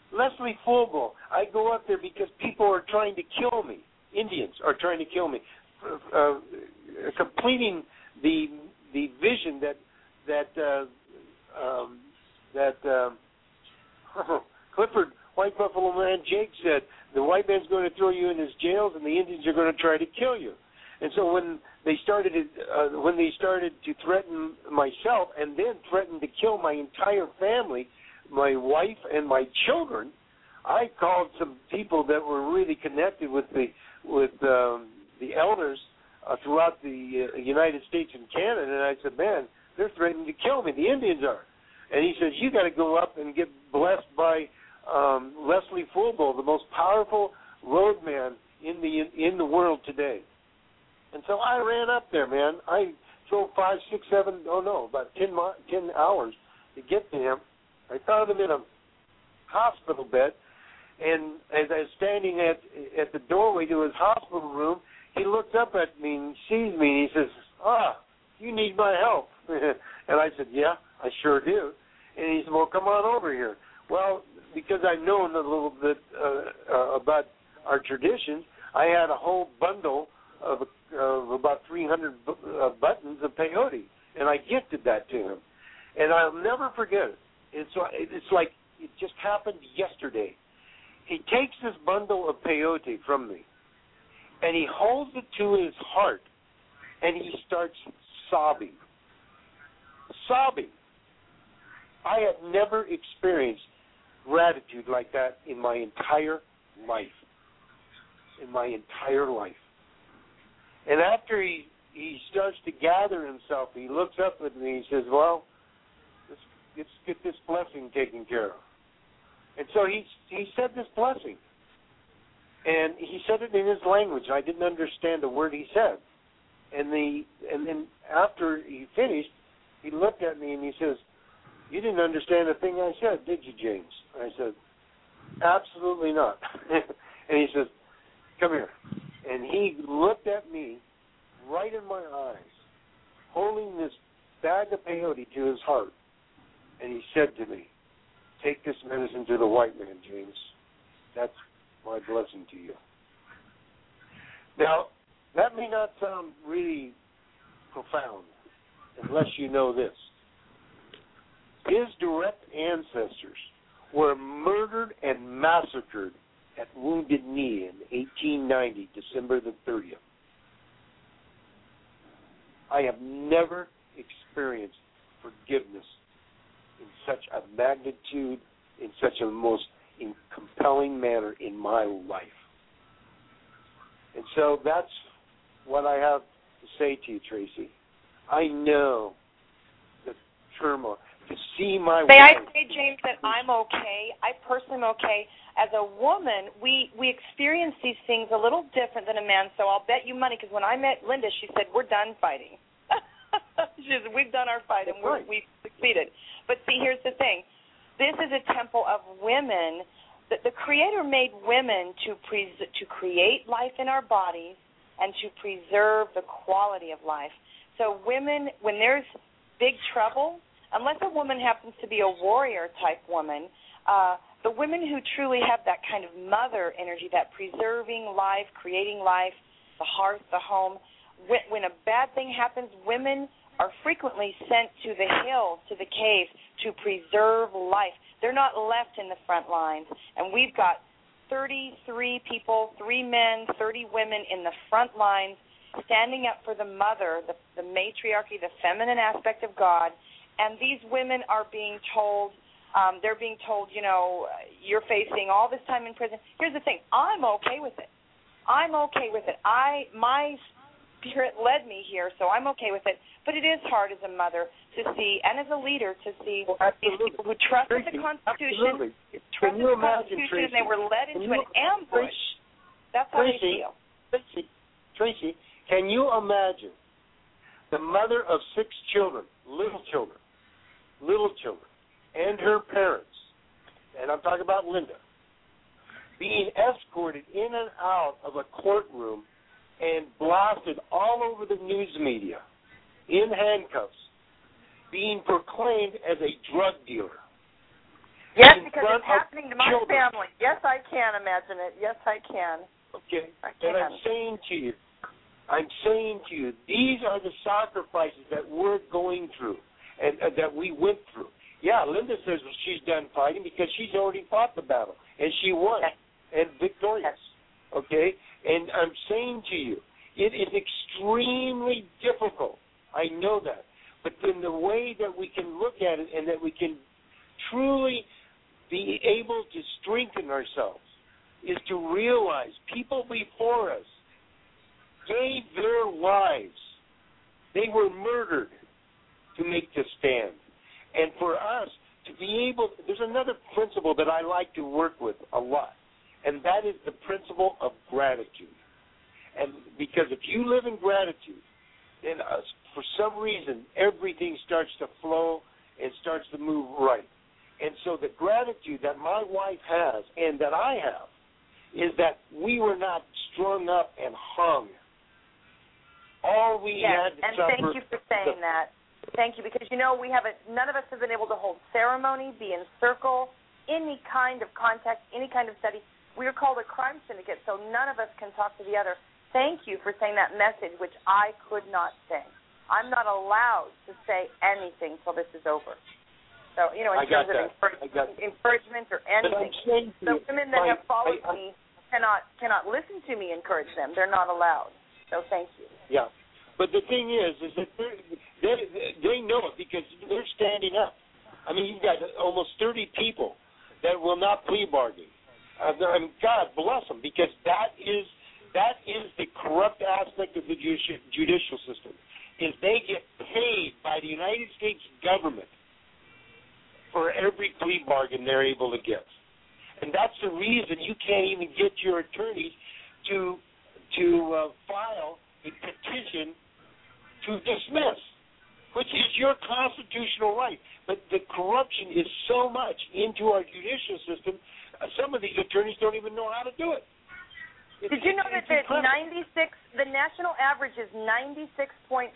I go up there because people are trying to kill me. Indians are trying to kill me. Completing the vision that Clifford White Buffalo Man Jake said, the white man's going to throw you in his jails and the Indians are going to try to kill you. And so when they started to threaten myself and then threatened to kill my entire family, my wife and my children, I called some people that were really connected with the elders throughout the United States and Canada, and I said, man, they're threatening to kill me. The Indians are. And he says, you got to go up and get blessed by Leslie Fulbo, the most powerful roadman in the world today. And so I ran up there, man. I drove 5, 6, 7, about 10 hours to get to him. I found him in a hospital bed, And as I was standing at the doorway to his hospital room, he looked up at me and sees me, and he says, you need my help. And I said, yeah, I sure do. And he said, well, come on over here. Well, because I've known a little bit about our traditions, I had a whole bundle of about 300 buttons of peyote, and I gifted that to him. And I'll never forget it. It's like it just happened yesterday. He takes this bundle of peyote from me, and he holds it to his heart, and he starts sobbing. Sobbing. I have never experienced gratitude like that in my entire life. In my entire life. And after he starts to gather himself, he looks up at me and says, well, let's get this blessing taken care of. And so he said this blessing. And he said it in his language. I didn't understand a word he said. And then after he finished, he looked at me and he says, you didn't understand a thing I said, did you, James? I said, absolutely not. And he says, come here. And he looked at me right in my eyes, holding this bag of peyote to his heart. And he said to me, take this medicine to the white man, James. That's my blessing to you. Now, that may not sound really profound unless you know this. His direct ancestors were murdered and massacred at Wounded Knee in 1890, December the 30th. I have never experienced forgiveness in such a magnitude, in such a most compelling manner in my life. And so that's what I have to say to you, Tracy. I know the turmoil. To see my May wife. I say, James, that I'm okay? I personally am okay. As a woman, we experience these things a little different than a man, so I'll bet you money, because when I met Linda, she said, we're done fighting. She said, we've done our fight, and we've succeeded. But see, here's the thing. This is a temple of women. The Creator made women to create life in our bodies and to preserve the quality of life. So women, when there's big trouble, unless a woman happens to be a warrior-type woman, the women who truly have that kind of mother energy, that preserving life, creating life, the hearth, the home, when a bad thing happens, women are frequently sent to the hills, to the caves, to preserve life. They're not left in the front lines. And we've got 33 people, 3 men, 30 women in the front lines standing up for the mother, the matriarchy, the feminine aspect of God. And these women are being told, they're being told, you're facing all this time in prison. Here's the thing. I'm okay with it. I'm okay with it. My spirit led me here, so I'm okay with it. But it is hard as a mother to see, and as a leader to see these people who trusted the Constitution, trusted the Constitution, and they were led into an ambush. That's how they feel. Tracy, can you imagine the mother of 6 children, little children, and her parents, and I'm talking about Linda, being escorted in and out of a courtroom and blasted all over the news media in handcuffs, being proclaimed as a drug dealer. Yes, because it's happening to my family. Yes, I can imagine it. Yes, I can. Okay, and I'm saying to you, these are the sacrifices that we're going through and that we went through. Yeah, Linda says she's done fighting because she's already fought the battle, and she won, and victorious. Okay? And I'm saying to you, it is extremely difficult. I know that. But in the way that we can look at it and that we can truly be able to strengthen ourselves is to realize people before us gave their lives. They were murdered to make this stand. And for us to be able, there's another principle that I like to work with a lot, and that is the principle of gratitude. And because if you live in gratitude, then for some reason everything starts to flow and starts to move right. And so the gratitude that my wife has and that I have is that we were not strung up and hung. All we had to suffer. And thank you for saying that. Thank you, because none of us have been able to hold ceremony, be in circle, any kind of contact, any kind of study. We are called a crime syndicate, so none of us can talk to the other. Thank you for saying that message, which I could not say. I'm not allowed to say anything till this is over. So, in terms of encouragement or anything. The women that have followed me cannot listen to me encourage them. They're not allowed. So thank you. Yeah. But the thing is that they know it because they're standing up. I mean, you've got almost 30 people that will not plea bargain. God bless them, because that is the corrupt aspect of the judicial system, is they get paid by the United States government for every plea bargain they're able to get. And that's the reason you can't even get your attorneys to file a petition to dismiss, which is your constitutional right. But the corruption is so much into our judicial system, some of these attorneys don't even know how to do it. Did you know that the national average is 96.4%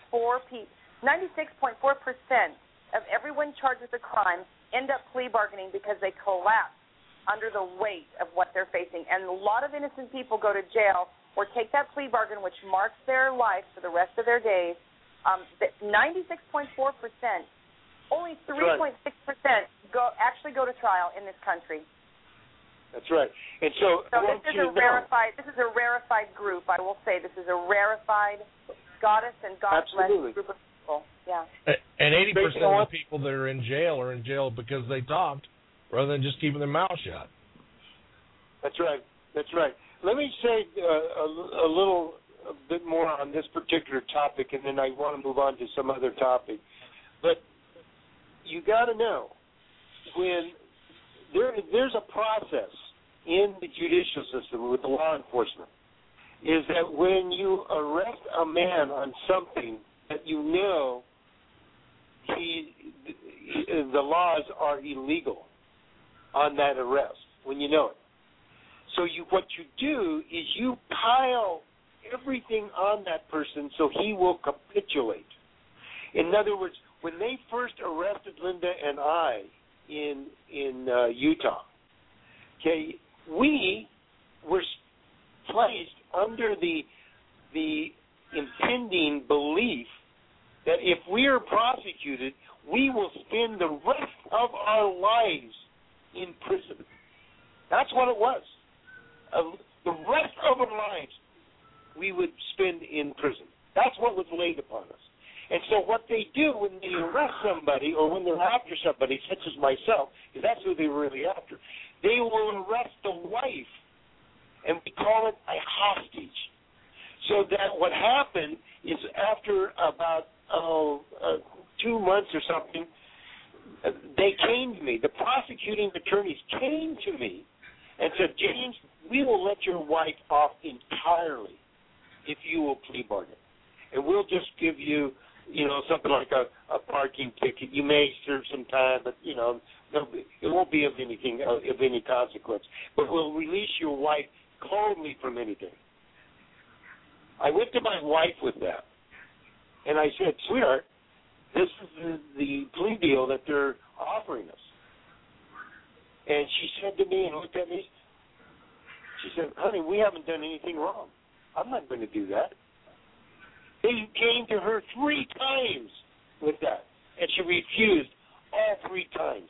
of everyone charged with a crime end up plea bargaining because they collapse under the weight of what they're facing. And a lot of innocent people go to jail or take that plea bargain, which marks their life for the rest of their days. 96.4%, only 3.6% actually go to trial in this country. That's right. And so this is a rarefied group. I will say this is a rarefied, goddess and God-blessed group of people. Yeah. And 80% of the people that are in jail because they talked, rather than just keeping their mouth shut. That's right. That's right. Let me say a bit more on this particular topic, and then I want to move on to some other topic. But you got to know, when there's a process in the judicial system with the law enforcement, is that when you arrest a man on something that you know the laws are illegal on that arrest, when you know it. So what you do is you pile everything on that person so he will capitulate. In other words, when they first arrested Linda and I in Utah, okay, we were placed under the impending belief that if we are prosecuted, we will spend the rest of our lives in prison. That's what it was. The rest of our lives we would spend in prison. That's what was laid upon us. And so what they do when they arrest somebody or when they're after somebody, such as myself, because that's who they were really after, they will arrest the wife, and we call it a hostage. So that what happened is after about 2 months or something, they came to me. The prosecuting attorneys came to me and said, James, we will let your wife off entirely if you will plea bargain. And we'll just give you, something like a parking ticket. You may serve some time, but, it won't be of any consequence. But we'll release your wife totally from anything. I went to my wife with that, and I said, sweetheart, this is the plea deal that they're offering us. And she said to me and looked at me, she said, honey, we haven't done anything wrong. I'm not going to do that. They came to her 3 times with that, and she refused all 3 times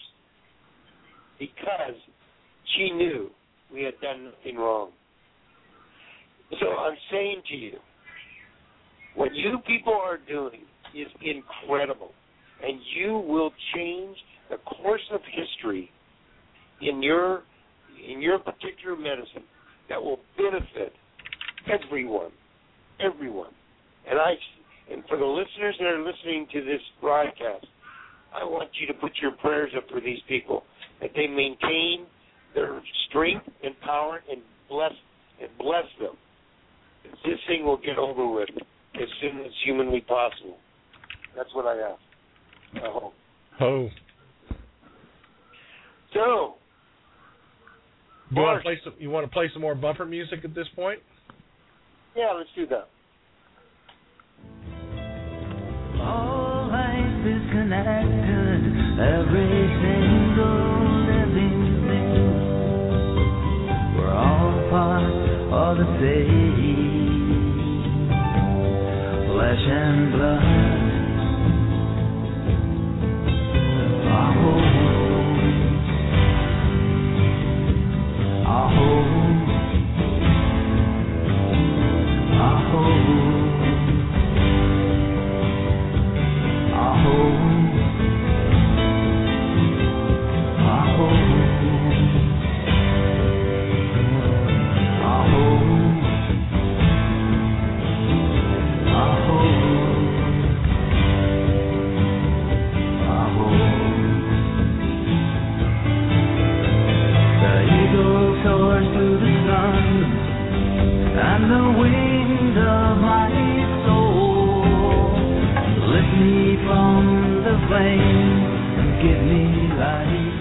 because she knew we had done nothing wrong. So I'm saying to you, what you people are doing is incredible, and you will change the course of history in your particular medicine that will benefit everyone. And for the listeners that are listening to this broadcast, I want you to put your prayers up for these people, that they maintain their strength and power and bless them. This thing will get over with as soon as humanly possible. That's what I ask. I hope. Oh. So, You want to play some more bumper music at this point? Yeah, let's do that. All life is connected, every single living thing. We're all part of the same flesh and blood. Our home, our home. And the wings of my soul lift me from the flame and give me life.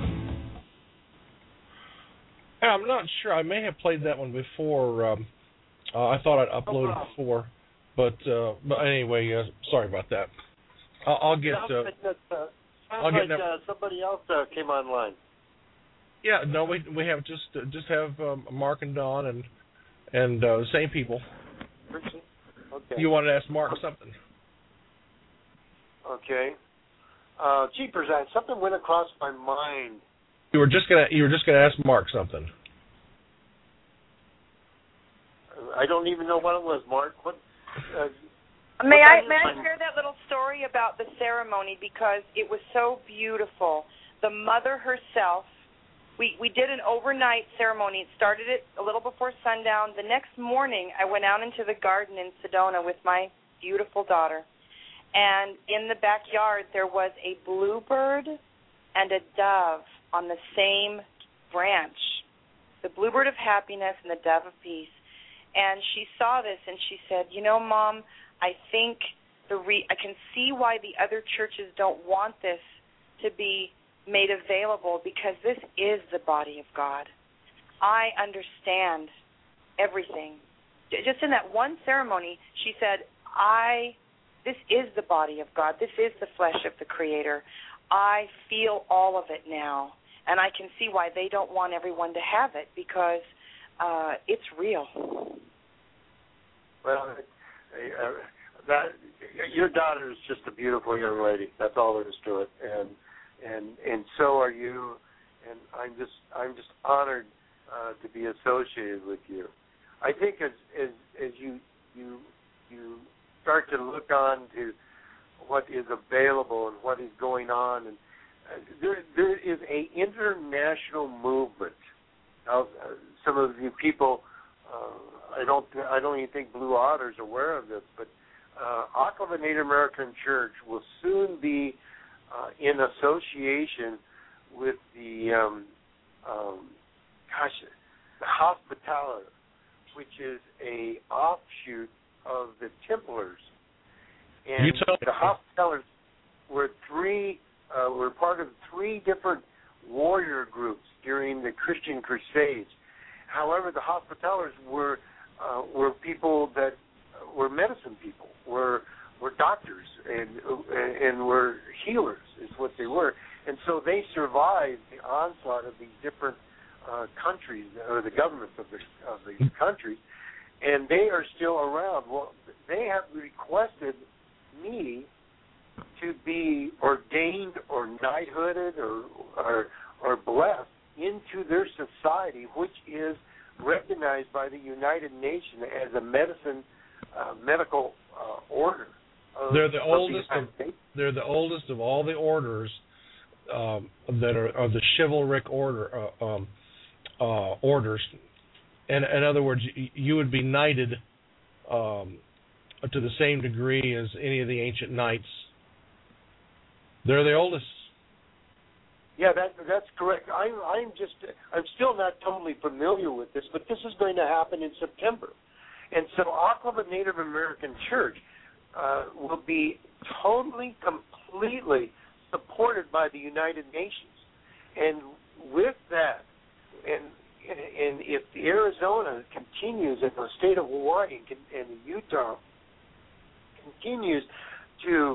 I'm not sure. I may have played that one before. I thought I'd uploaded it before, but anyway, sorry about that. I'll get. Somebody else came online. Yeah, no, we have just have Mark and Dawn and the same people. Okay. You wanted to ask Mark something? Okay. Jeepers, something went across my mind. You were just gonna ask Mark something. I don't even know what it was, Mark. What? May I share that little story about the ceremony, because it was so beautiful. The mother herself. We did an overnight ceremony. It started at a little before sundown. The next morning, I went out into the garden in Sedona with my beautiful daughter. And in the backyard, there was a bluebird and a dove on the same branch. The bluebird of happiness and the dove of peace. And she saw this and she said, you know, Mom, I think I can see why the other churches don't want this to be made available, because this is the body of God. I understand everything. Just in that one ceremony, she said, this is the body of God. This is the flesh of the Creator. I feel all of it now, and I can see why they don't want everyone to have it, because it's real. Well, your daughter is just a beautiful young lady. That's all there is to it, and so are you, and I'm just honored to be associated with you. I think as you start to look on to what is available and what is going on, and there is a international movement. Now, some of you people, I don't even think Blue Otter's aware of this, but Akava Native American Church will soon be in association with the Hospitaller, which is a offshoot of the Templars. And the Hospitallers were part of three different warrior groups during the Christian Crusades. However, the Hospitallers were people that were medicine people, were doctors, and were healers, is what they were. And so they survived the onslaught of these different countries, or the governments of the countries, and they are still around. Well, they have requested me to be ordained or knighthooded or blessed into their society, which is recognized by the United Nations as a medical order. They're the oldest. They're the oldest of all the orders that are the chivalric orders. And in other words, you would be knighted to the same degree as any of the ancient knights. They're the oldest. Yeah, that's correct. I'm still not totally familiar with this, but this is going to happen in September. And so Akava Native American Church will be totally, completely supported by the United Nations. And with that, and if Arizona continues, and the state of Hawaii and Utah continues to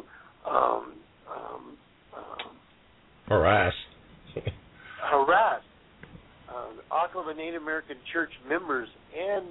harass Oklahoma Native American Church members and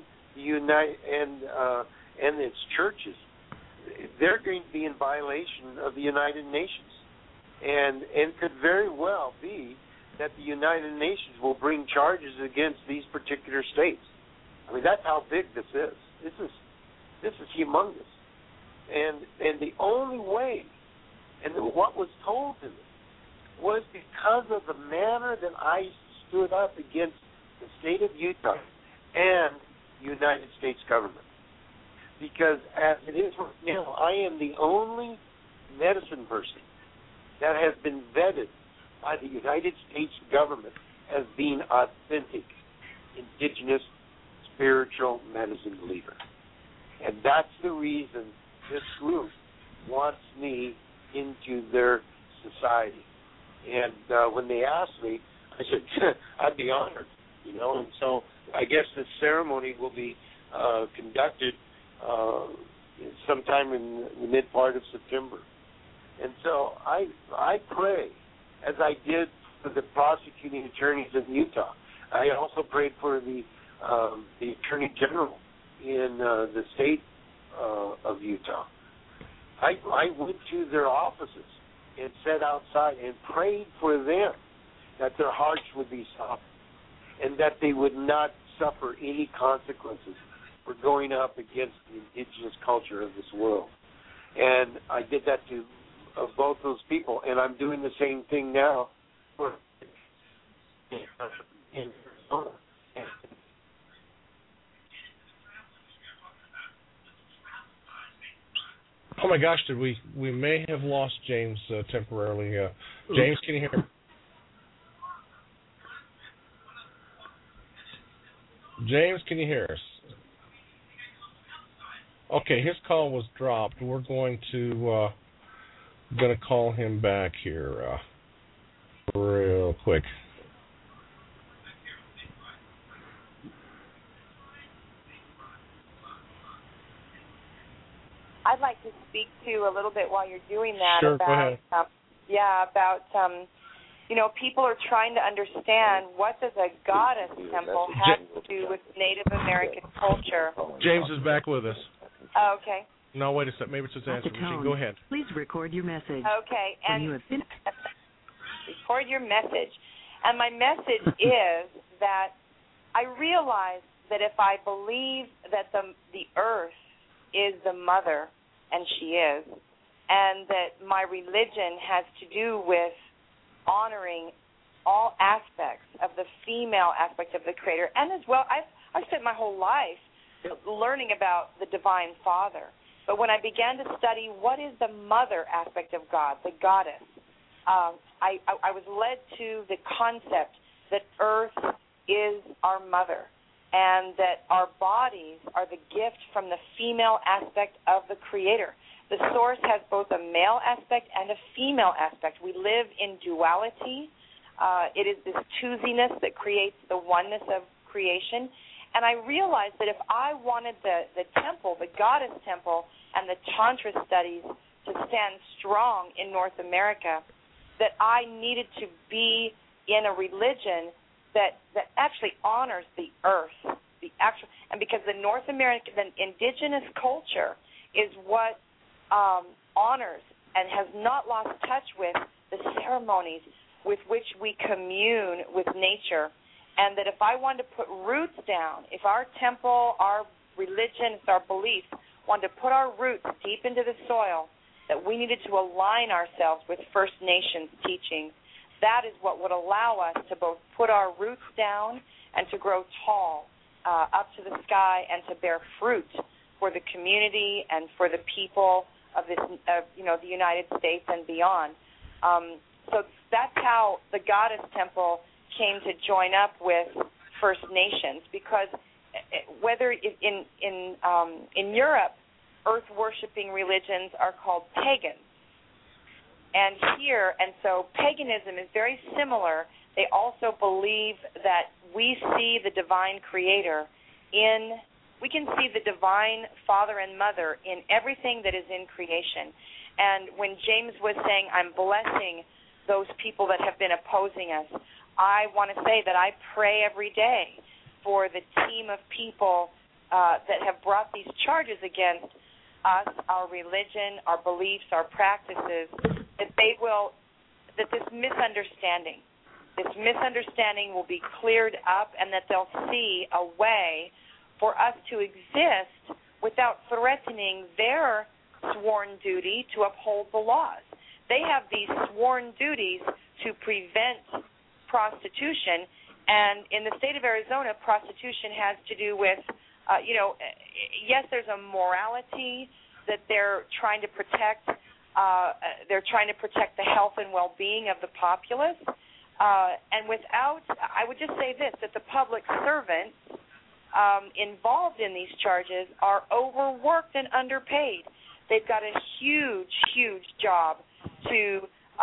and its churches, they're going to be in violation of the United Nations, and could very well be that the United Nations will bring charges against these particular states. I mean, that's how big this is. This is humongous, and the only way, and what was told to me, was because of the manner that I stood up against the state of Utah and the United States government. Because as it is right now, I am the only medicine person that has been vetted by the United States government as being authentic, indigenous, spiritual medicine leader. And that's the reason this group wants me into their society. And when they asked me, I said, I'd be honored, And so I guess this ceremony will be conducted sometime in the mid part of September. And so I pray, as I did for the prosecuting attorneys in Utah. I also prayed for the Attorney General in the state of Utah. I went to their offices and sat outside and prayed for them that their hearts would be softened and that they would not suffer any consequences for going up against the indigenous culture of this world. And I did that to both those people, and I'm doing the same thing now for in Arizona. Oh my gosh, we may have lost James temporarily. James, can you hear me? James, can you hear us? Okay, his call was dropped. We're going to call him back here real quick. I'd like to speak to a little bit while you're doing that. Sure, about, go ahead. People are trying to understand what does a goddess temple have to do with Native American culture. James is back with us. Oh, okay. No, wait a second. Maybe it's his answer machine. Go ahead. Please record your message. Okay, and when you have finished, record your message. And my message is that I realize that if I believe that the earth is the mother, and she is, and that my religion has to do with honoring all aspects of the female aspect of the Creator, and as well, I've spent my whole life learning about the Divine Father. But when I began to study what is the mother aspect of God, the goddess, I was led to the concept that earth is our mother, and that our bodies are the gift from the female aspect of the Creator. The source has both a male aspect and a female aspect. We live in duality. It is this twosiness that creates the oneness of creation. And I realized that if I wanted the temple, the goddess temple, and the Tantra studies to stand strong in North America, that I needed to be in a religion that actually honors the earth, and because the North American, the indigenous culture is what honors and has not lost touch with the ceremonies with which we commune with nature, and that if I wanted to put roots down, if our temple, our religion, our belief wanted to put our roots deep into the soil, that we needed to align ourselves with First Nations teachings. That is what would allow us to both put our roots down and to grow tall up to the sky and to bear fruit for the community and for the people of this, the United States and beyond. So that's how the Goddess Temple came to join up with First Nations, because whether in Europe, earth-worshiping religions are called pagans. And so paganism is very similar. They also believe that we see the divine creator we can see the divine father and mother in everything that is in creation. And when James was saying, I'm blessing those people that have been opposing us, I want to say that I pray every day for the team of people that have brought these charges against us, our religion, our beliefs, our practices, that this misunderstanding will be cleared up, and that they'll see a way for us to exist without threatening their sworn duty to uphold the laws. They have these sworn duties to prevent prostitution, and in the state of Arizona, prostitution has to do with, yes, there's a morality that they're trying to protect. They're trying to protect the health and well-being of the populace. And I would just say this, that the public servants involved in these charges are overworked and underpaid. They've got a huge, huge job to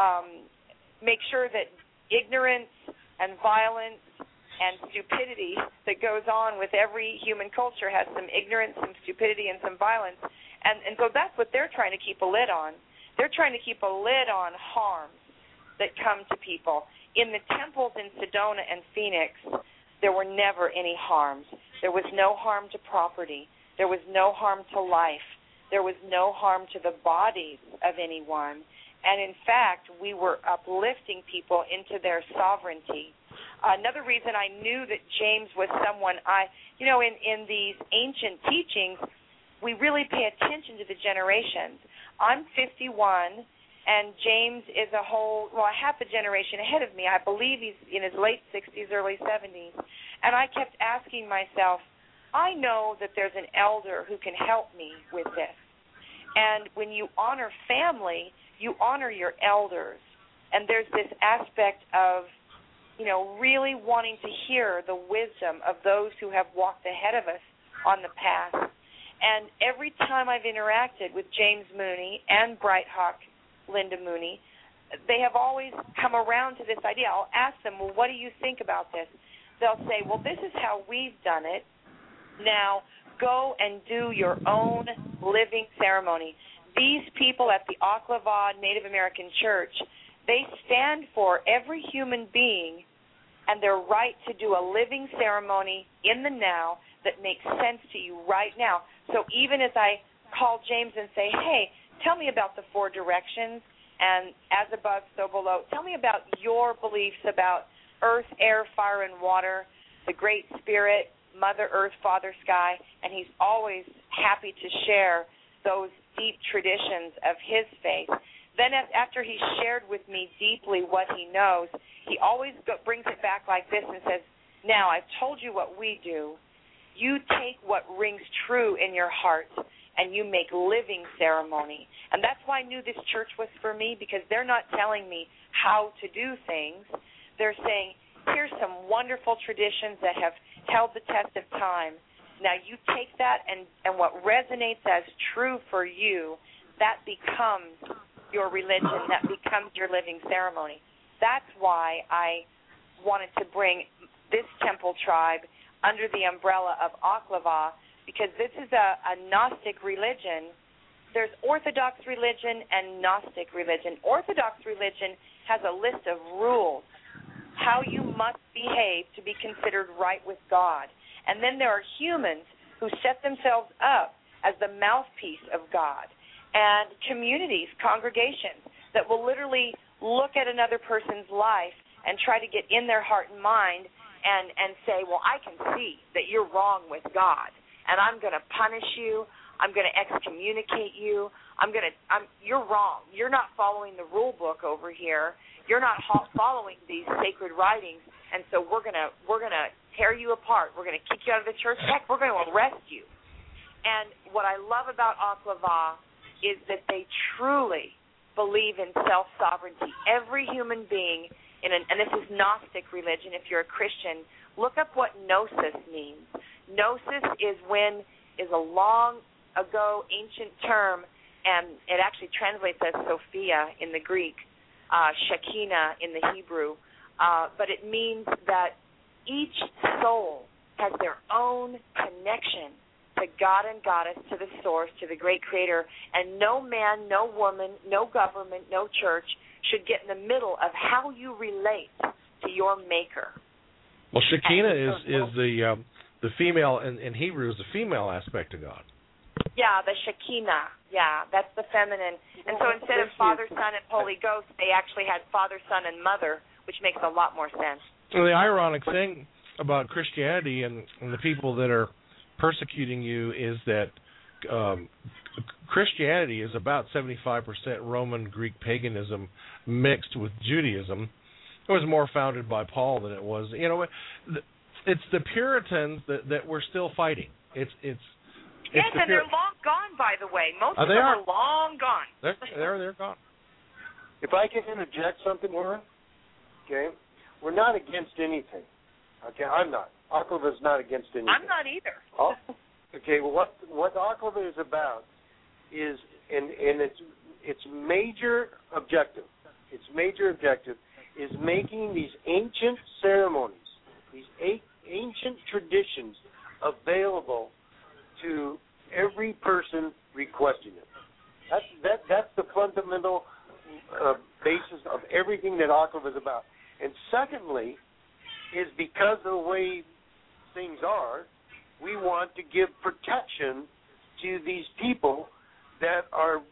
make sure that ignorance and violence and stupidity that goes on with every human culture has some ignorance, some stupidity, and some violence. And so that's what they're trying to keep a lid on. They're trying to keep a lid on harms that come to people. In the temples in Sedona and Phoenix, there were never any harms. There was no harm to property. There was no harm to life. There was no harm to the bodies of anyone. And in fact, we were uplifting people into their sovereignty. Another reason I knew that James was someone in these ancient teachings, we really pay attention to the generations. I'm 51, and James is half a generation ahead of me. I believe he's in his late 60s, early 70s. And I kept asking myself, I know that there's an elder who can help me with this. And when you honor family, you honor your elders. And there's this aspect of, really wanting to hear the wisdom of those who have walked ahead of us on the path. And every time I've interacted with James Mooney and Bright Hawk Linda Mooney, they have always come around to this idea. I'll ask them, well, what do you think about this? They'll say, well, this is how we've done it. Now go and do your own living ceremony. These people at the Oklahoma Native American Church, they stand for every human being and their right to do a living ceremony in the now that makes sense to you right now. So even as I call James and say, hey, tell me about the 4 directions and as above, so below, tell me about your beliefs about earth, air, fire, and water, the Great Spirit, Mother Earth, Father Sky, and he's always happy to share those deep traditions of his faith. Then after he's shared with me deeply what he knows, he always brings it back like this and says, now I've told you what we do. You take what rings true in your heart and you make living ceremony. And that's why I knew this church was for me, because they're not telling me how to do things. They're saying, here's some wonderful traditions that have held the test of time. Now you take that and what resonates as true for you, that becomes your religion, that becomes your living ceremony. That's why I wanted to bring this temple tribe under the umbrella of Oklahoma, because this is a Gnostic religion. There's Orthodox religion and Gnostic religion. Orthodox religion has a list of rules, how you must behave to be considered right with God. And then there are humans who set themselves up as the mouthpiece of God, and communities, congregations, that will literally look at another person's life and try to get in their heart and mind and say, well, I can see that you're wrong with God, and I'm going to punish you. I'm going to excommunicate you. You're wrong. You're not following the rule book over here. You're not following these sacred writings, and so we're going to tear you apart. We're going to kick you out of the church. Heck, we're going to arrest you. And what I love about Oklahoma is that they truly believe in self-sovereignty. Every human being, and this is Gnostic religion, if you're a Christian, look up what gnosis means. Gnosis is a long ago ancient term and it actually translates as Sophia in the Greek, Shekinah in the Hebrew, but it means that each soul has their own connection to God and Goddess, to the source, to the great creator, and no man, no woman, no government, no church should get in the middle of how you relate to your maker. Well, Shekinah is the female, in Hebrew is the female aspect of God. Yeah, the Shekinah. Yeah, that's the feminine. And so instead of Father, Son, and Holy Ghost, they actually had Father, Son, and Mother, which makes a lot more sense. Well, the ironic thing about Christianity and the people that are persecuting you is that Christianity is about 75% Roman Greek paganism mixed with Judaism. It was more founded by Paul than it was. You know, it's the Puritans that we're still fighting. Yes, and they're long gone, by the way. Most of them are long gone. They're gone. If I can interject something, Warren, okay? We're not against anything. Okay, I'm not. Aklava is not against anything. I'm not either. Okay, well, what Aklava is about is, and its major objective is making these ancient ceremonies, these ancient traditions available to every person requesting it. That's the fundamental basis of everything that Aklava is about. And secondly, is because of the way things are, we want to give protection to these people that are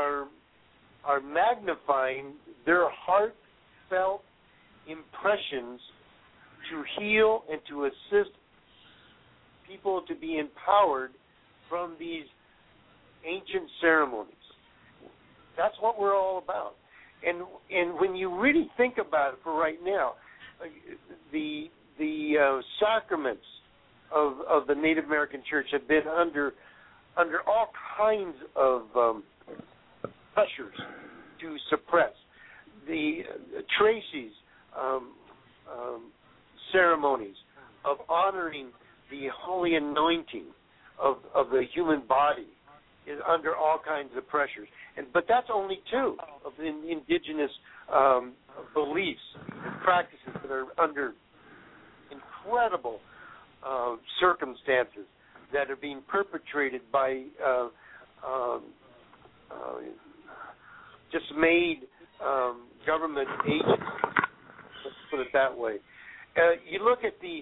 magnifying their heartfelt impressions to heal and to assist people to be empowered from these ancient ceremonies. That's what we're all about. And when you really think about it for right now, the sacraments of the Native American Church have been under all kinds of pressures to suppress. The Tracy's ceremonies of honoring the holy anointing of the human body is under all kinds of pressures. But that's only two of the indigenous beliefs and practices that are under incredible circumstances that are being perpetrated by just made government agents. Let's put it that way. You look at the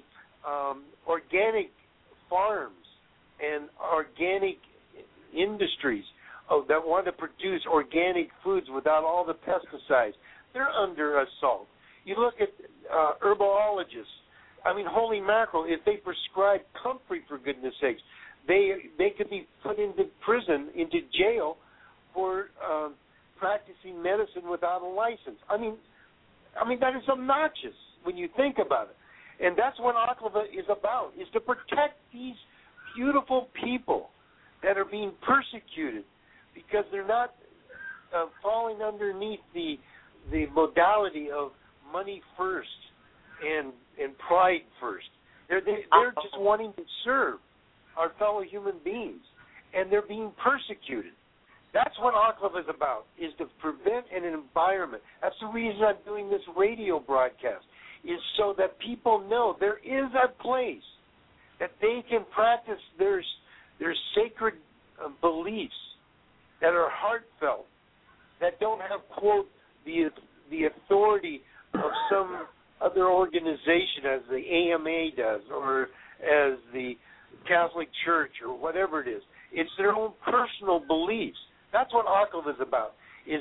organic farms and organic industries that want to produce organic foods without all the pesticides. They're under assault. You look at herbologists. I mean, holy mackerel, if they prescribe comfrey, for goodness sakes, they could be put into prison, into jail for practicing medicine without a license. I mean that is obnoxious when you think about it. And that's what Aklava is about, is to protect these beautiful people that are being persecuted because they're not falling underneath the modality of money first and pride first. They're just wanting to serve our fellow human beings, and they're being persecuted. That's what Aklava is about, is to prevent an environment. That's the reason I'm doing this radio broadcast, is so that people know there is a place that they can practice their sacred beliefs that are heartfelt, that don't have, quote, the authority of some other organization as the AMA does or as the Catholic Church or whatever it is. It's their own personal beliefs. That's what Aklava is about, is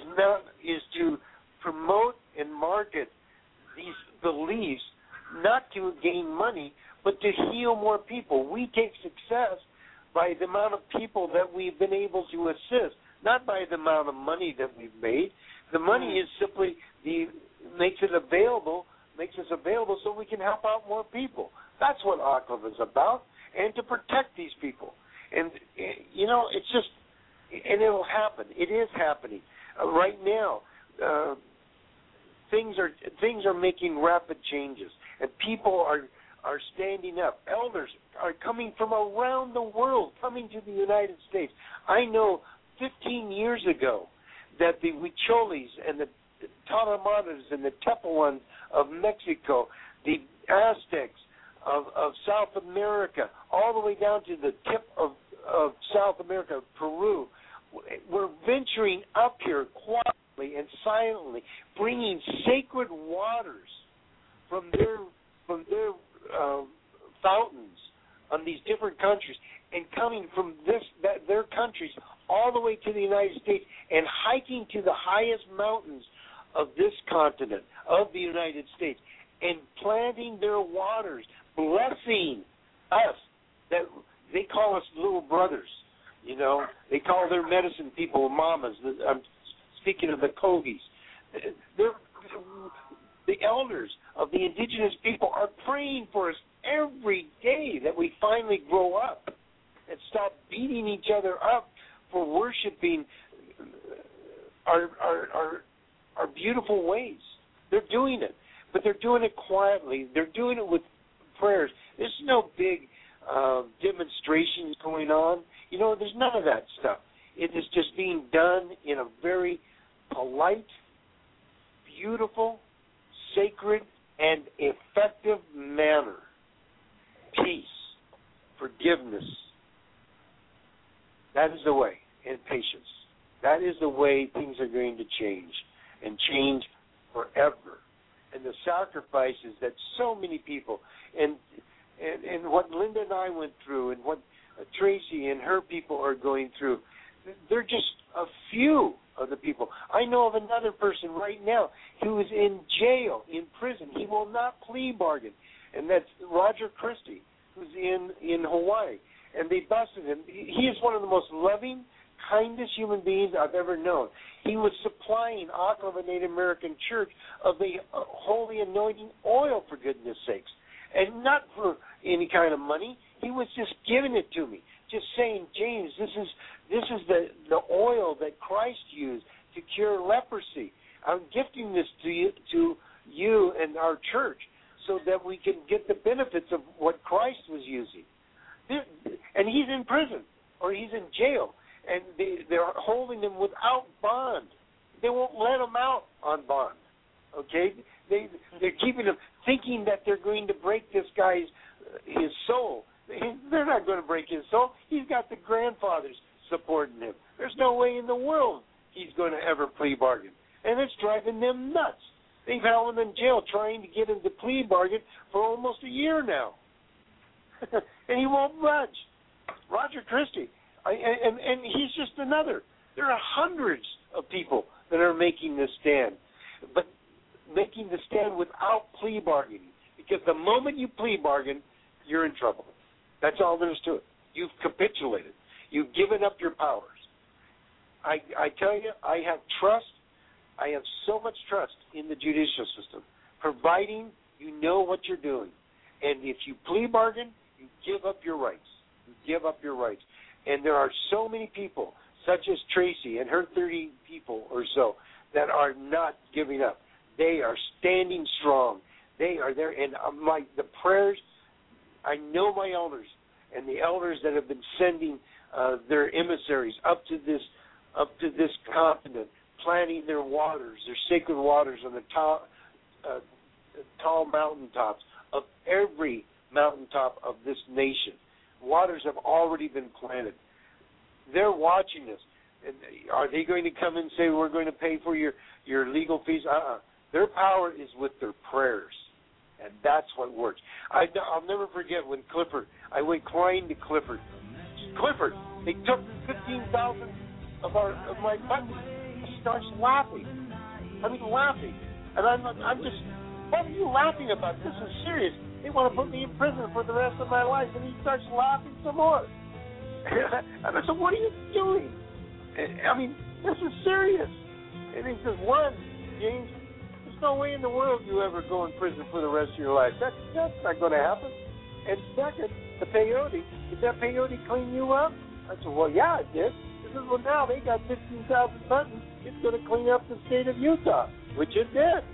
to promote and market these beliefs not to gain money, but to heal more people. We take success by the amount of people that we've been able to assist, not by the amount of money that we've made. The money is simply makes us available so we can help out more people. That's what Aklava is about, and to protect these people. And it's just, and it'll happen. It is happening right now. Things are making rapid changes, and people are standing up. Elders are coming from around the world, coming to the United States. I know 15 15 years ago that the Huicholes and the Tarahumara's and the Tepehuans of Mexico, the Aztecs of South America, all the way down to the tip of South America, Peru, were venturing up here quietly and silently, bringing sacred waters from their fountains on these different countries, and coming from their countries all the way to the United States, and hiking to the highest mountains of this continent, of the United States, and planting their waters, blessing us. That they call us little brothers, you know. They call their medicine people mamas. I'm speaking of the Kogis. The elders of the indigenous people are praying for us every day that we finally grow up and stop beating each other up for worshiping our beautiful ways. They're doing it, but they're doing it quietly. They're doing it with prayers. There's no big demonstrations going on. You know, there's none of that stuff. It is just being done in a very polite, beautiful, sacred, and effective manner. Peace, forgiveness. That is the way, and patience. That is the way things are going to change, and change forever. And the sacrifices that so many people, and what Linda and I went through, and what Tracy and her people are going through, they're just a few of the people. I know of another person right now who is in jail, in prison. He will not plea bargain, and that's Roger Christie, who's in Hawaii. And they busted him. He is one of the most loving, kindest human beings I've ever known. He was supplying Auckland Native American Church of the holy anointing oil, for goodness sakes, and not for any kind of money. He was just giving it to me, just saying, James, this is the oil that Christ used to cure leprosy. I'm gifting this to you and our church so that we can get the benefits of what Christ was using. And he's in prison, or he's in jail, and they're holding him without bond. They won't let him out on bond, okay? They're keeping him, thinking that they're going to break this guy's his soul. They're not going to break his soul. He's got the grandfathers supporting him. There's no way in the world he's going to ever plea bargain, and it's driving them nuts. They've held him in jail trying to get him to plea bargain for almost a year now. And he won't budge. Roger Christie. And he's just another. There are hundreds of people that are making this stand, but making the stand without plea bargaining. Because the moment you plea bargain, you're in trouble. That's all there is to it. You've capitulated. You've given up your powers. I tell you, I have trust. I have so much trust in the judicial system, providing you know what you're doing. And if you plea bargain, you give up your rights. You give up your rights. And there are so many people, such as Tracy and her 30 people or so, that are not giving up. They are standing strong. They are there. And the prayers, I know my elders and the elders that have been sending their emissaries up to this continent, planting their waters, their sacred waters on the tall mountaintops of every mountaintop of this nation. Waters have already been planted. They're watching us. And are they going to come and say, we're going to pay for your legal fees? Their power is with their prayers, and that's what works. I'll never forget when I went crying to Clifford. Clifford, they took 15,000 of my buttons. He starts laughing. Laughing. And I'm just, what are you laughing about? This is serious. They want to put me in prison for the rest of my life. And he starts laughing some more. And I said, what are you doing? This is serious. And he says, one, James, there's no way in the world you ever go in prison for the rest of your life. That's not going to happen. And second, the peyote, did that peyote clean you up? I said, well, yeah, it did. He says, well, now they got 15,000 buttons. It's going to clean up the state of Utah, which it did.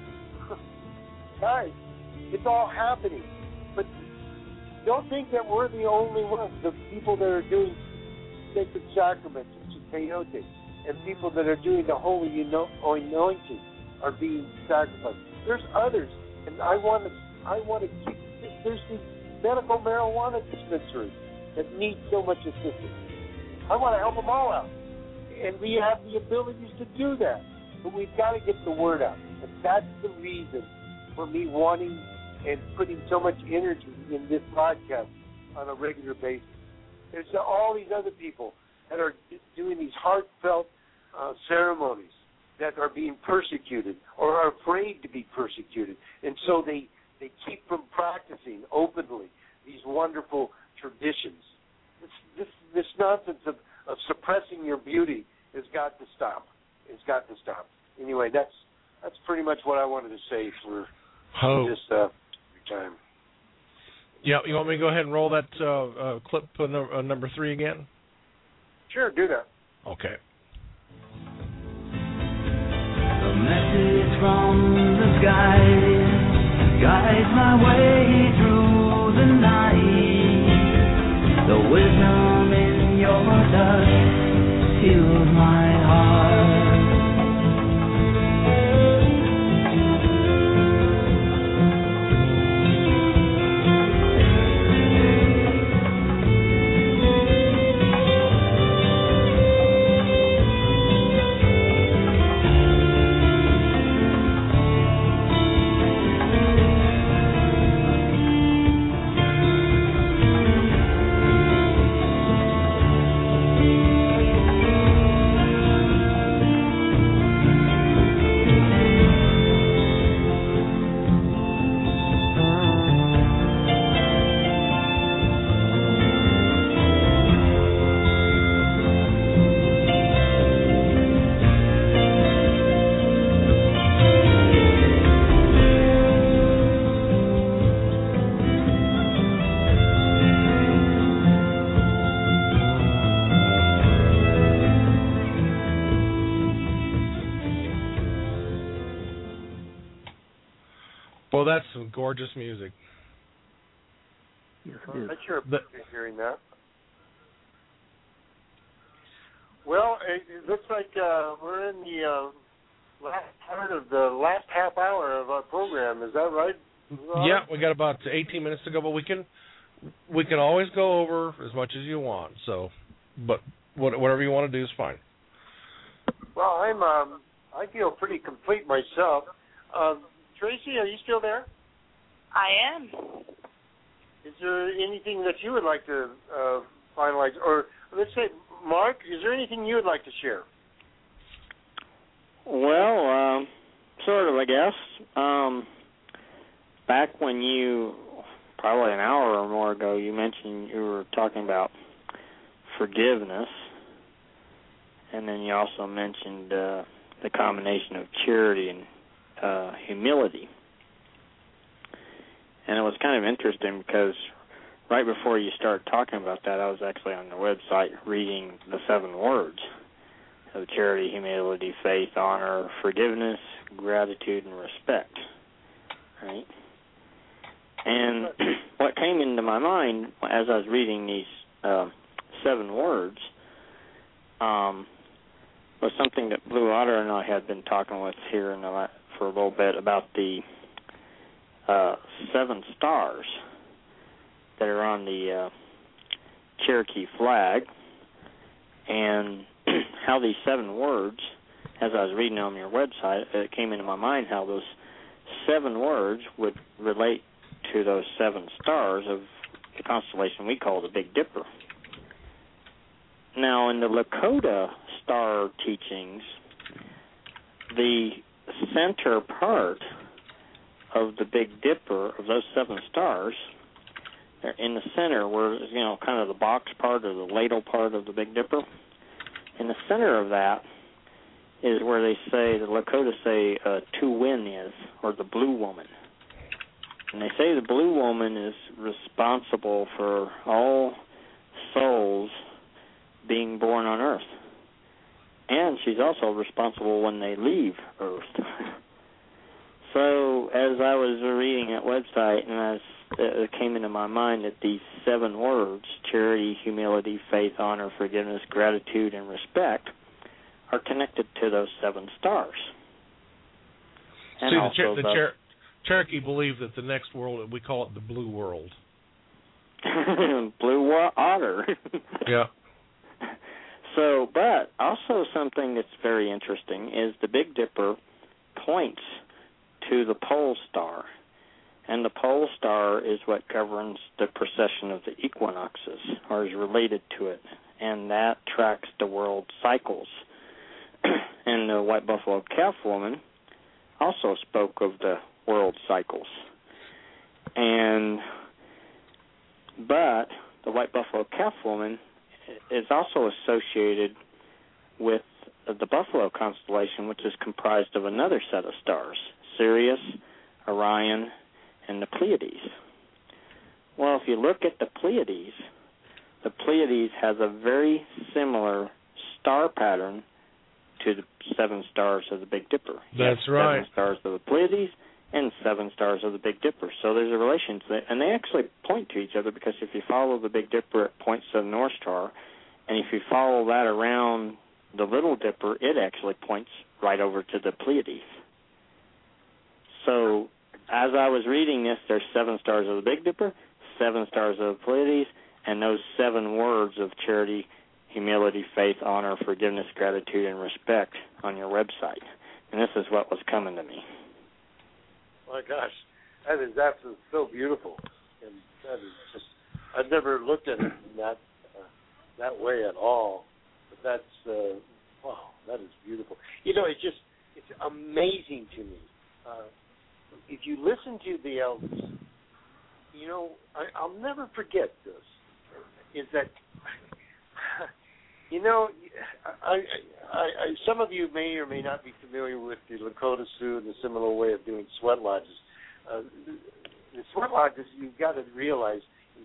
Guys, it's all happening. But don't think that we're the only ones, the people that are doing sacred sacraments, peyote, and people that are doing the holy anointing are being sacrificed. There's others, and I want to keep. There's these medical marijuana dispensaries that need so much assistance. I want to help them all out, and we have the abilities to do that. But we've got to get the word out, and that's the reason for me wanting and putting so much energy in this broadcast on a regular basis. There's all these other people that are doing these heartfelt ceremonies that are being persecuted or are afraid to be persecuted, and so they keep from practicing openly these wonderful traditions. This nonsense of suppressing your beauty has got to stop. It's got to stop. Anyway, that's pretty much what I wanted to say for this time. Yeah, you want me to go ahead and roll that clip number 3 again? Sure, do that. Okay. The message from the sky guides my way through the night. The wisdom in your touch heals my heart. Well, that's some gorgeous music. Yes, it is. I sure appreciate hearing that. Well, it looks like we're in the last part of the last half hour of our program. Is that right? Yeah, we got about 18 minutes to go, but we can always go over as much as you want. So, but whatever you want to do is fine. Well, I feel pretty complete myself. Tracy, are you still there? I am. Is there anything that you would like to finalize? Or let's say, Mark, is there anything you would like to share? Well, sort of, I guess. Back when you, probably an hour or more ago, you mentioned you were talking about forgiveness, and then you also mentioned the combination of charity and humility. And it was kind of interesting because right before you started talking about that, I was actually on the website reading the 7 words of charity, humility, faith, honor, forgiveness, gratitude, and respect. Right? And what came into my mind as I was reading these 7 words was something that Blue Otter and I had been talking with here for a little bit about the 7 stars that are on the Cherokee flag, and how these 7 words, as I was reading on your website, it came into my mind how those 7 words would relate to those 7 stars of the constellation we call the Big Dipper. Now, in the Lakota star teachings, the center part of the Big Dipper, of those 7 stars, they're in the center where, kind of the box part or the ladle part of the Big Dipper. In the center of that is where they say, the Lakota say, Tuwin is, or the Blue Woman. And they say the Blue Woman is responsible for all souls being born on Earth. And she's also responsible when they leave Earth. So as I was reading that website and I was that came into my mind that these 7 words, charity, humility, faith, honor, forgiveness, gratitude, and respect, are connected to those 7 stars. And see, the Cherokee believe that the next world, we call it the blue world. Blue otter. Yeah. So, but also something that's very interesting is the Big Dipper points to the pole star. And the pole star is what governs the precession of the equinoxes, or is related to it. And that tracks the world cycles. And the White Buffalo Calf Woman also spoke of the world cycles. But the White Buffalo Calf Woman is also associated with the Buffalo constellation, which is comprised of another set of stars, Sirius, Orion, and the Pleiades. Well, if you look at the Pleiades has a very similar star pattern to the 7 stars of the Big Dipper. That's right. 7 stars of the Pleiades and 7 stars of the Big Dipper. So there's a relation to that, and they actually point to each other, because if you follow the Big Dipper, it points to the North Star, and if you follow that around the Little Dipper, it actually points right over to the Pleiades. So as I was reading this, there's 7 stars of the Big Dipper, 7 stars of the Pleiades, and those 7 words of charity, humility, faith, honor, forgiveness, gratitude, and respect on your website. And this is what was coming to me. My gosh, that is absolutely so beautiful, and that is just, I've never looked at it in that way at all, but that's, wow, that is beautiful. You know, it's amazing to me. If you listen to the elders, you know, I'll never forget this, is that, you know, some of you may or may not be familiar with the Lakota Sioux and the Seminole way of doing sweat lodges. The sweat lodges, you've got to realize,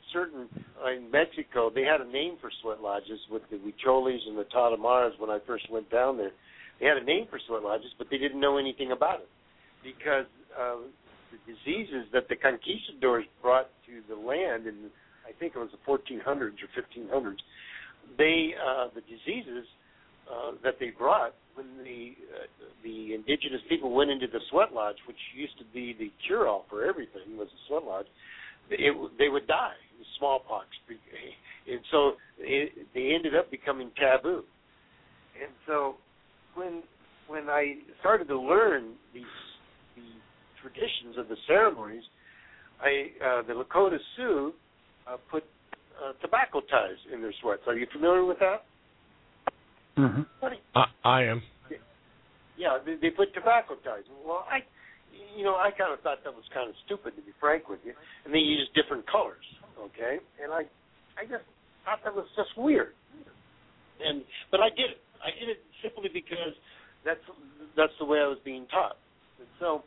in Mexico, they had a name for sweat lodges with the Huicholes and the Tarahumara's when I first went down there. They had a name for sweat lodges, but they didn't know anything about it, because the diseases that the conquistadors brought to the land in, I think it was the 1400s or 1500s, the diseases that they brought when the indigenous people went into the sweat lodge, which used to be the cure-all for everything, was the sweat lodge, they would die, smallpox, and so they ended up becoming taboo. And so when I started to learn the traditions of the ceremonies, the Lakota Sioux put tobacco ties in their sweats. Are you familiar with that? Mm-hmm. I am. Yeah, they put tobacco ties. Well, I kind of thought that was kind of stupid, to be frank with you. And they used different colors, okay? And I just thought that was just weird. But I did it. I did it simply because that's the way I was being taught. And so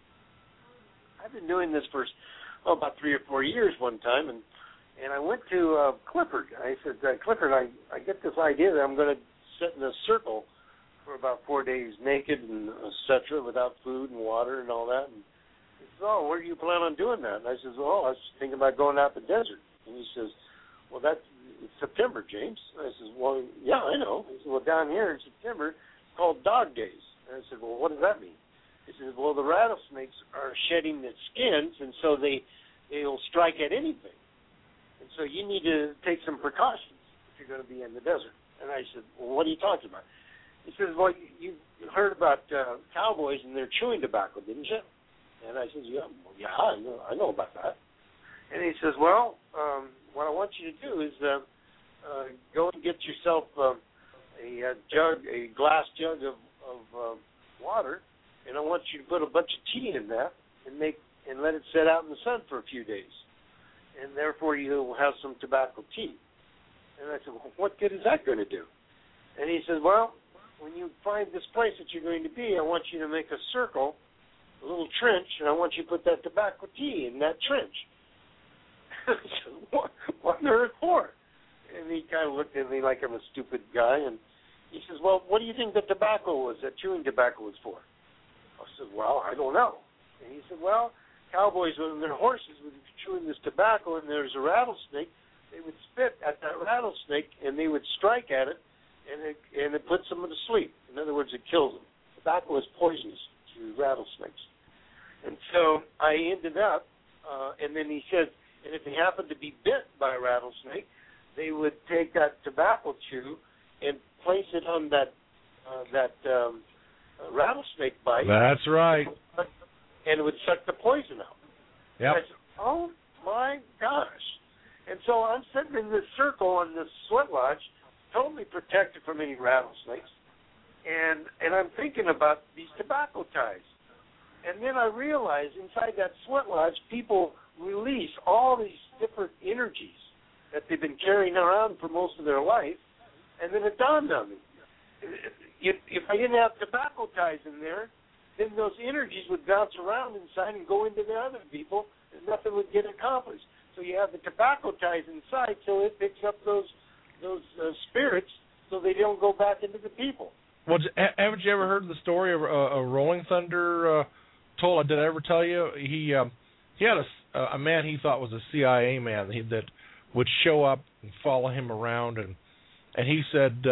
I've been doing this for about 3 or 4 years one time, and I went to Clifford. I said, Clifford, I get this idea that I'm going to sit in a circle for about 4 days naked and et cetera, without food and water and all that. And he says, oh, where do you plan on doing that? And I says, well, I was thinking about going out the desert. And he says, well, it's September, James. And I says, well, yeah, I know. He says, well, down here in September, it's called Dog Days. And I said, well, what does that mean? He says, well, the rattlesnakes are shedding their skins, and so they'll strike at anything. And so you need to take some precautions if you're going to be in the desert. And I said, well, what are you talking about? He says, well, you heard about cowboys and their chewing tobacco, didn't you? And I said, yeah, I know about that. And he says, well, what I want you to do is go and get yourself a glass jug of water, and I want you to put a bunch of tea in that and let it sit out in the sun for a few days. And therefore you'll have some tobacco tea. And I said, well, what good is that going to do? And he says, well, when you find this place that you're going to be, I want you to make a circle, a little trench, and I want you to put that tobacco tea in that trench. I said, what on earth for? And he kind of looked at me like I'm a stupid guy, and he says, well, what do you think that chewing tobacco was for? I said, well, I don't know. And he said, well, cowboys, when their horses would be chewing this tobacco and there's a rattlesnake, they would spit at that rattlesnake and they would strike at it, and it puts them to sleep. In other words, it kills them. Tobacco is poisonous to rattlesnakes. And so I ended up, and then he said, and if they happened to be bit by a rattlesnake, they would take that tobacco chew and place it on that rattlesnake bite. That's right. And it would suck the poison out. Yep. I said, oh my gosh. And so I'm sitting in this circle in this sweat lodge, totally protected from any rattlesnakes. And I'm thinking about these tobacco ties. And then I realized inside that sweat lodge, people release all these different energies that they've been carrying around for most of their life. And then it dawned on me. If I didn't have tobacco ties in there, then those energies would bounce around inside and go into the other people, and nothing would get accomplished. So you have the tobacco ties inside, so it picks up those spirits, so they don't go back into the people. Well, haven't you ever heard the story of Rolling Thunder? Did I ever tell you he had a man he thought was a CIA man that would show up and follow him around, and he said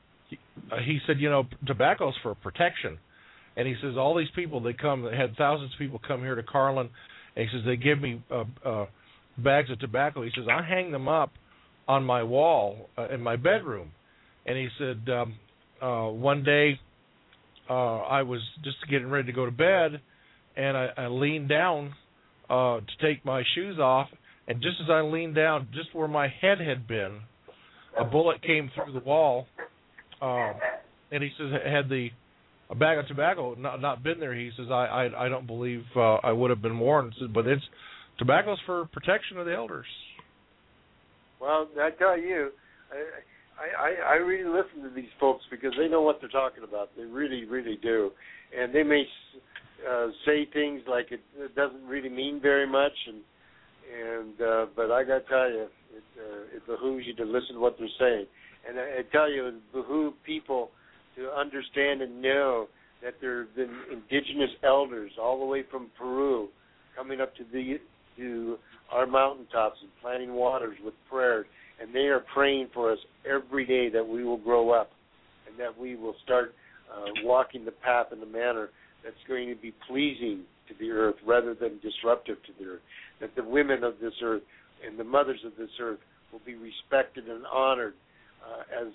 tobacco's for protection. And he says, all these people, they had thousands of people come here to Carlin, and he says, they give me bags of tobacco. He says, I hang them up on my wall in my bedroom. And he said, one day I was just getting ready to go to bed, and I leaned down to take my shoes off, and just as I leaned down, just where my head had been, a bullet came through the wall, and he says, had a bag of tobacco not been there, he says, I don't believe I would have been warned. But tobacco's for protection of the elders. Well, I tell you, I really listen to these folks because they know what they're talking about. They really, really do. And they may say things like it doesn't really mean very much, but I got to tell you, it behooves you to listen to what they're saying. And I tell you, it behooves people to understand and know that there have been indigenous elders all the way from Peru coming up to our mountaintops and planting waters with prayers, and they are praying for us every day that we will grow up and that we will start walking the path in a manner that's going to be pleasing to the earth rather than disruptive to the earth, that the women of this earth and the mothers of this earth will be respected and honored as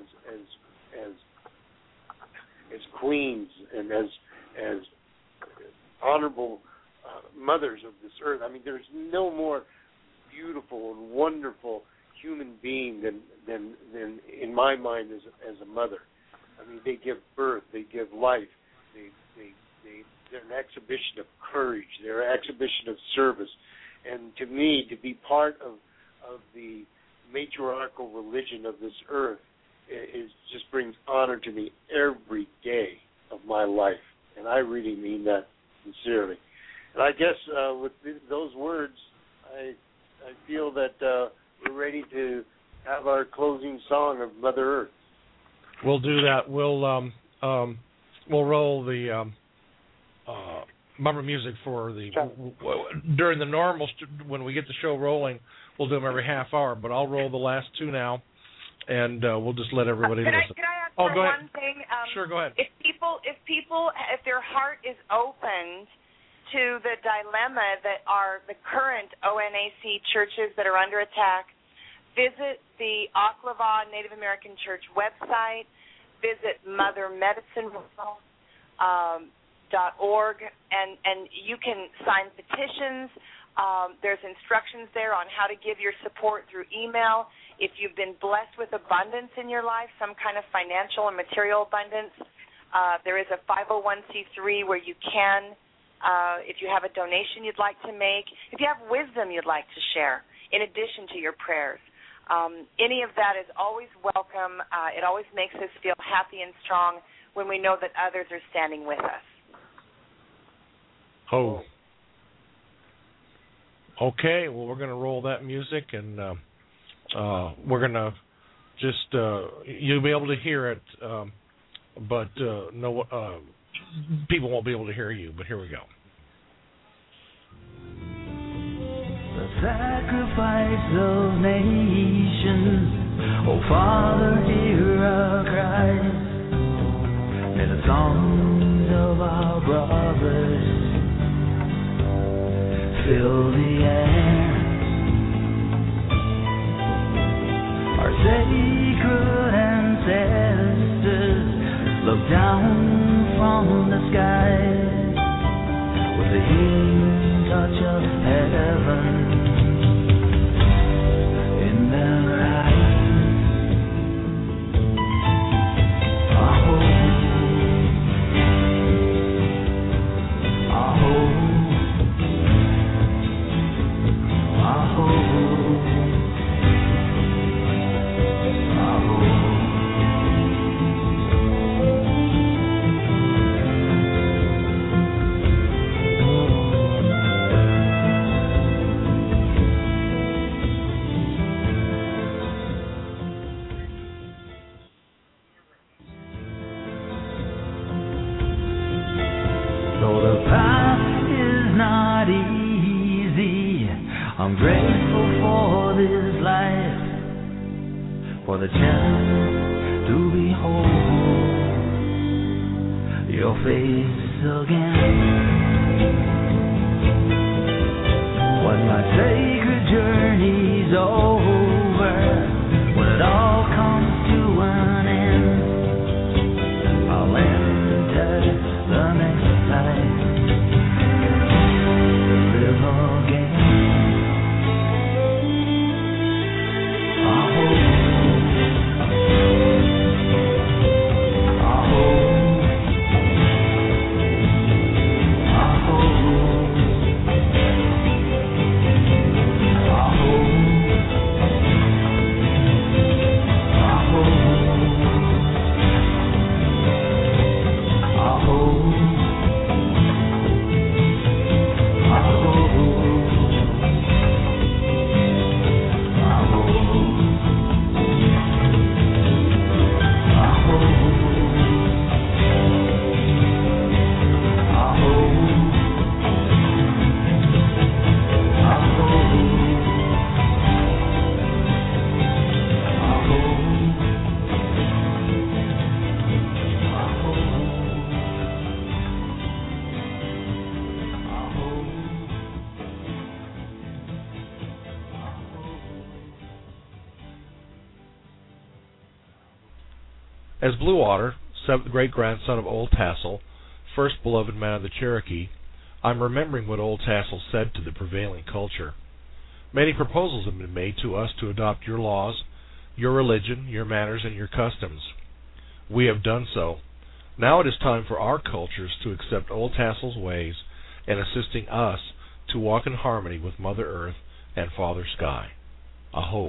queens and as honorable mothers of this earth. I mean, there's no more beautiful and wonderful human being than in my mind as a mother. I mean, they give birth, they give life, they're an exhibition of courage, they're an exhibition of service, and to me, to be part of the matriarchal religion of this earth just brings honor to me every day of my life, and I really mean that sincerely. And I guess with those words, I feel that we're ready to have our closing song of Mother Earth. We'll do that. We'll roll the Mummer music for during the normal when we get the show rolling. We'll do them every half hour, but I'll roll the last two now, and we'll just let everybody listen. Can I ask go for ahead. one thing? Sure, go ahead. If their heart is opened to the dilemma that are the current ONAC churches that are under attack, visit the Oklahoma Native American Church website, visit mothermedicineworld.org, and you can sign petitions. There's instructions there on how to give your support through email. If you've been blessed with abundance in your life, some kind of financial and material abundance, there is a 501c3 where you can, if you have a donation you'd like to make, if you have wisdom you'd like to share, in addition to your prayers. Any of that is always welcome. It always makes us feel happy and strong when we know that others are standing with us. Oh. Okay, well, we're going to roll that music, and we're going to just, you'll be able to hear it, but no, people won't be able to hear you, but here we go. the sacrifice of nations. Oh, Father, hear our cries. May the songs of our brothers fill the air. Our sacred ancestors look down from the skies with the healing touch of heaven in their eyes. Our hope, our hope, our hope. I'm grateful for this life, for the chance to behold your face again. When my sacred journey's over, when it all comes to an end, I'll enter the next life, live again. As Bluewater, seventh great-grandson of Old Tassel, first beloved man of the Cherokee, I'm remembering what Old Tassel said to the prevailing culture. Many proposals have been made to us to adopt your laws, your religion, your manners, and your customs. We have done so. Now it is time for our cultures to accept Old Tassel's ways and assisting us to walk in harmony with Mother Earth and Father Sky. Aho.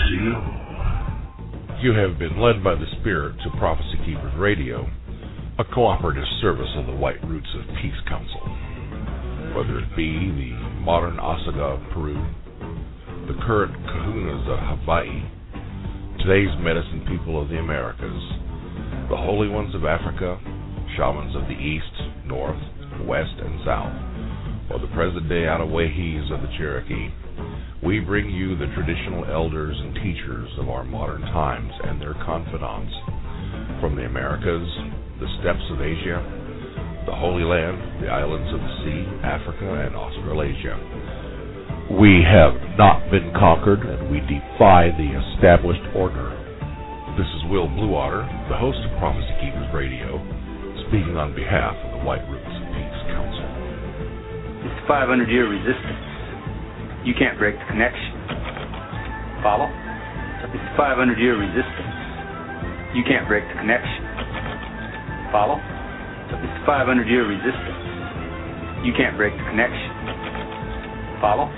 seal. You have been led by the Spirit to Prophecy Keepers Radio, a cooperative service of the White Roots of Peace Council. Whether it be the modern Osaga of Peru, the current Kahunas of Hawaii, today's medicine people of the Americas, the holy ones of Africa, shamans of the East, North, West, and South, or the present-day Outaouais of the Cherokee, we bring you the traditional elders and teachers of our modern times and their confidants from the Americas, the steppes of Asia, the Holy Land, the islands of the sea, Africa, and Australasia. We have not been conquered, and we defy the established order. This is Will Bluewater, the host of Prophecy Keepers Radio, speaking on behalf of the White Roots of Peace Council. It's 500-year resistance. You can't break the connection. Follow? It's 500-year resistance. You can't break the connection. Follow? It's 500-year resistance. You can't break the connection. Follow?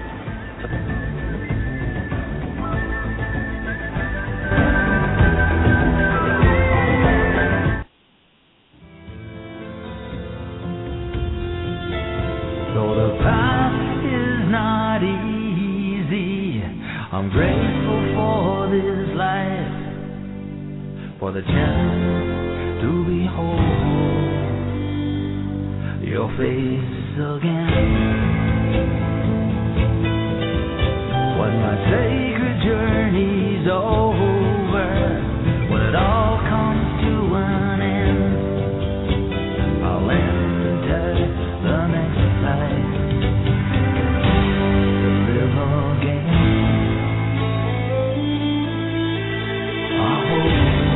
Though the path is not easy, I'm grateful for this life, for the chance to behold your face again. When my sacred journey's over, when it all comes to an end, I'll enter the next life to live again. I hope,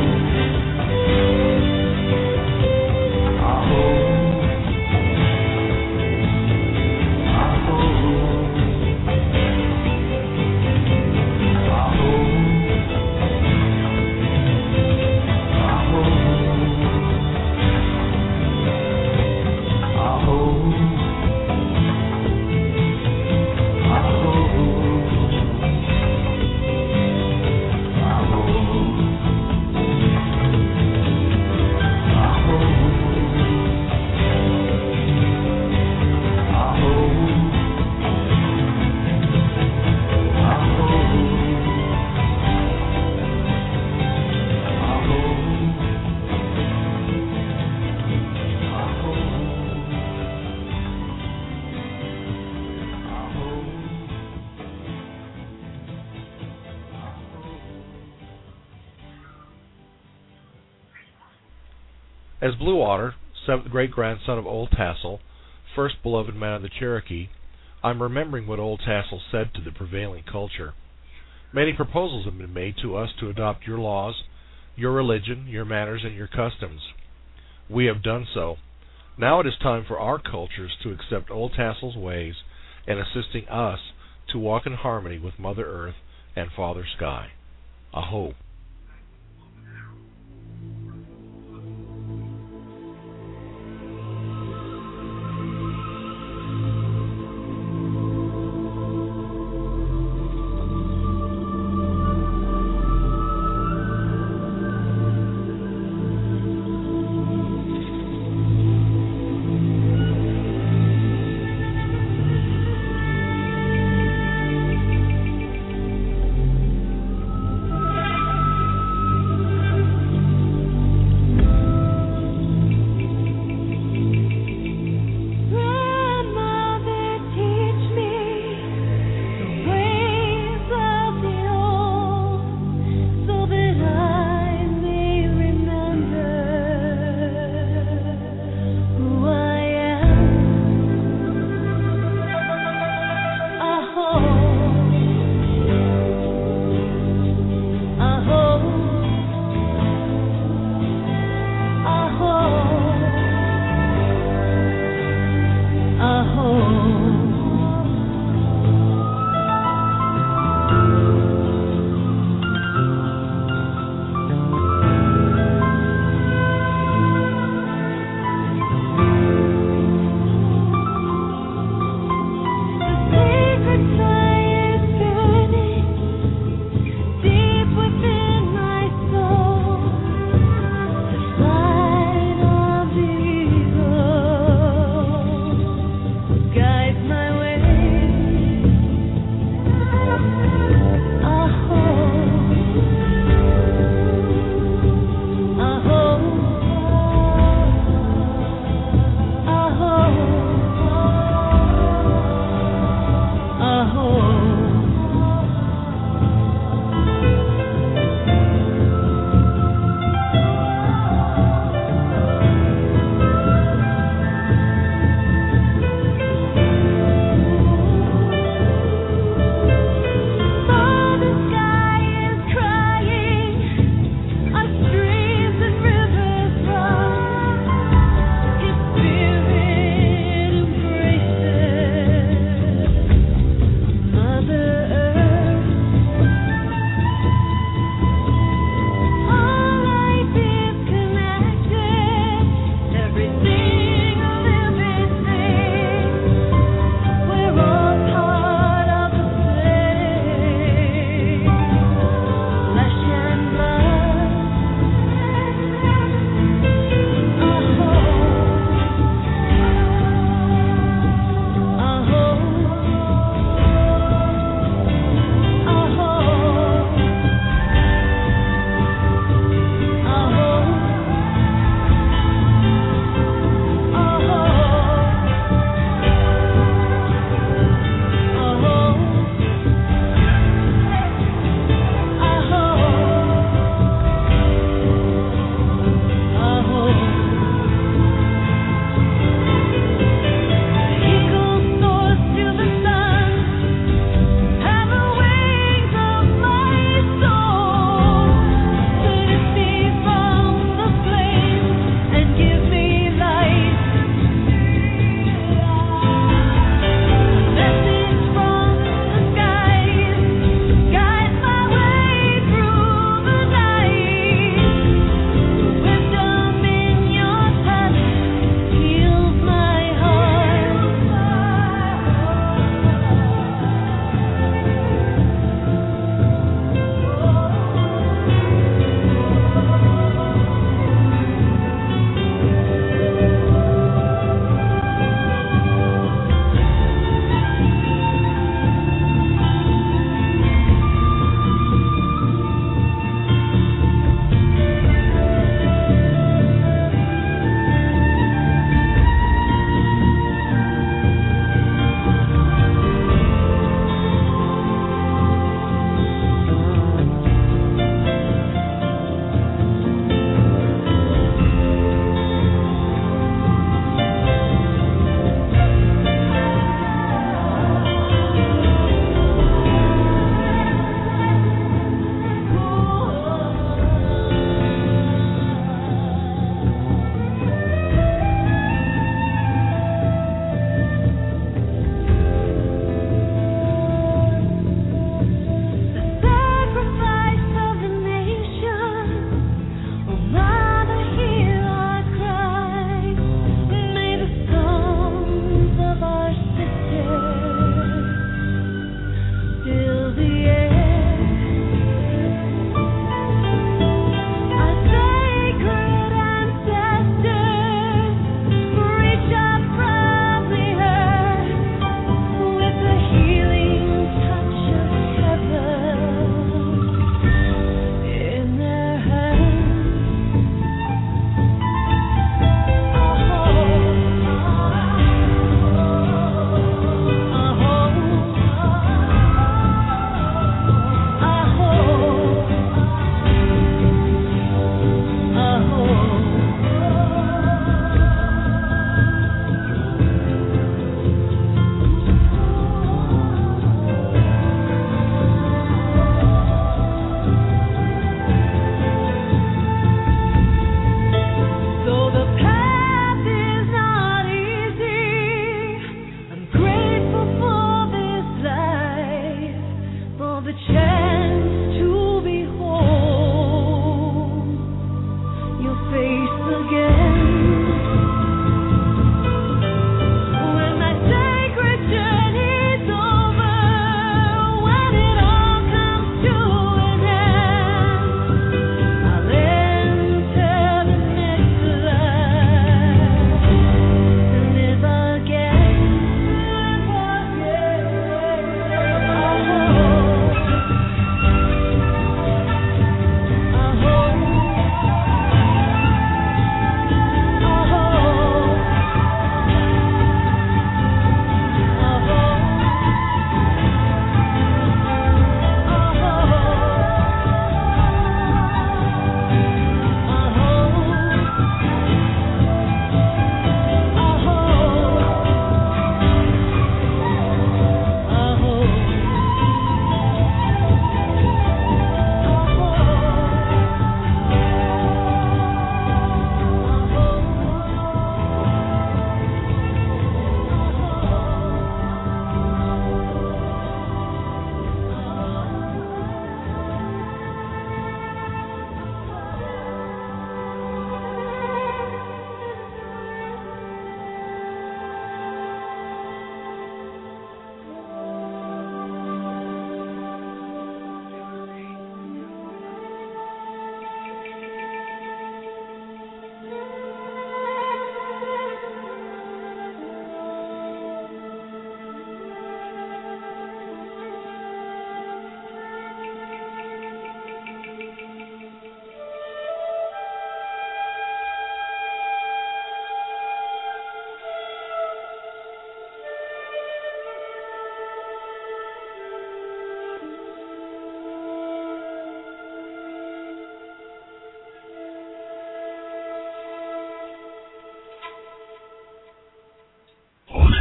As Bluewater, seventh great-grandson of Old Tassel, first beloved man of the Cherokee, I'm remembering what Old Tassel said to the prevailing culture. Many proposals have been made to us to adopt your laws, your religion, your manners, and your customs. We have done so. Now it is time for our cultures to accept Old Tassel's ways and assisting us to walk in harmony with Mother Earth and Father Sky. Aho.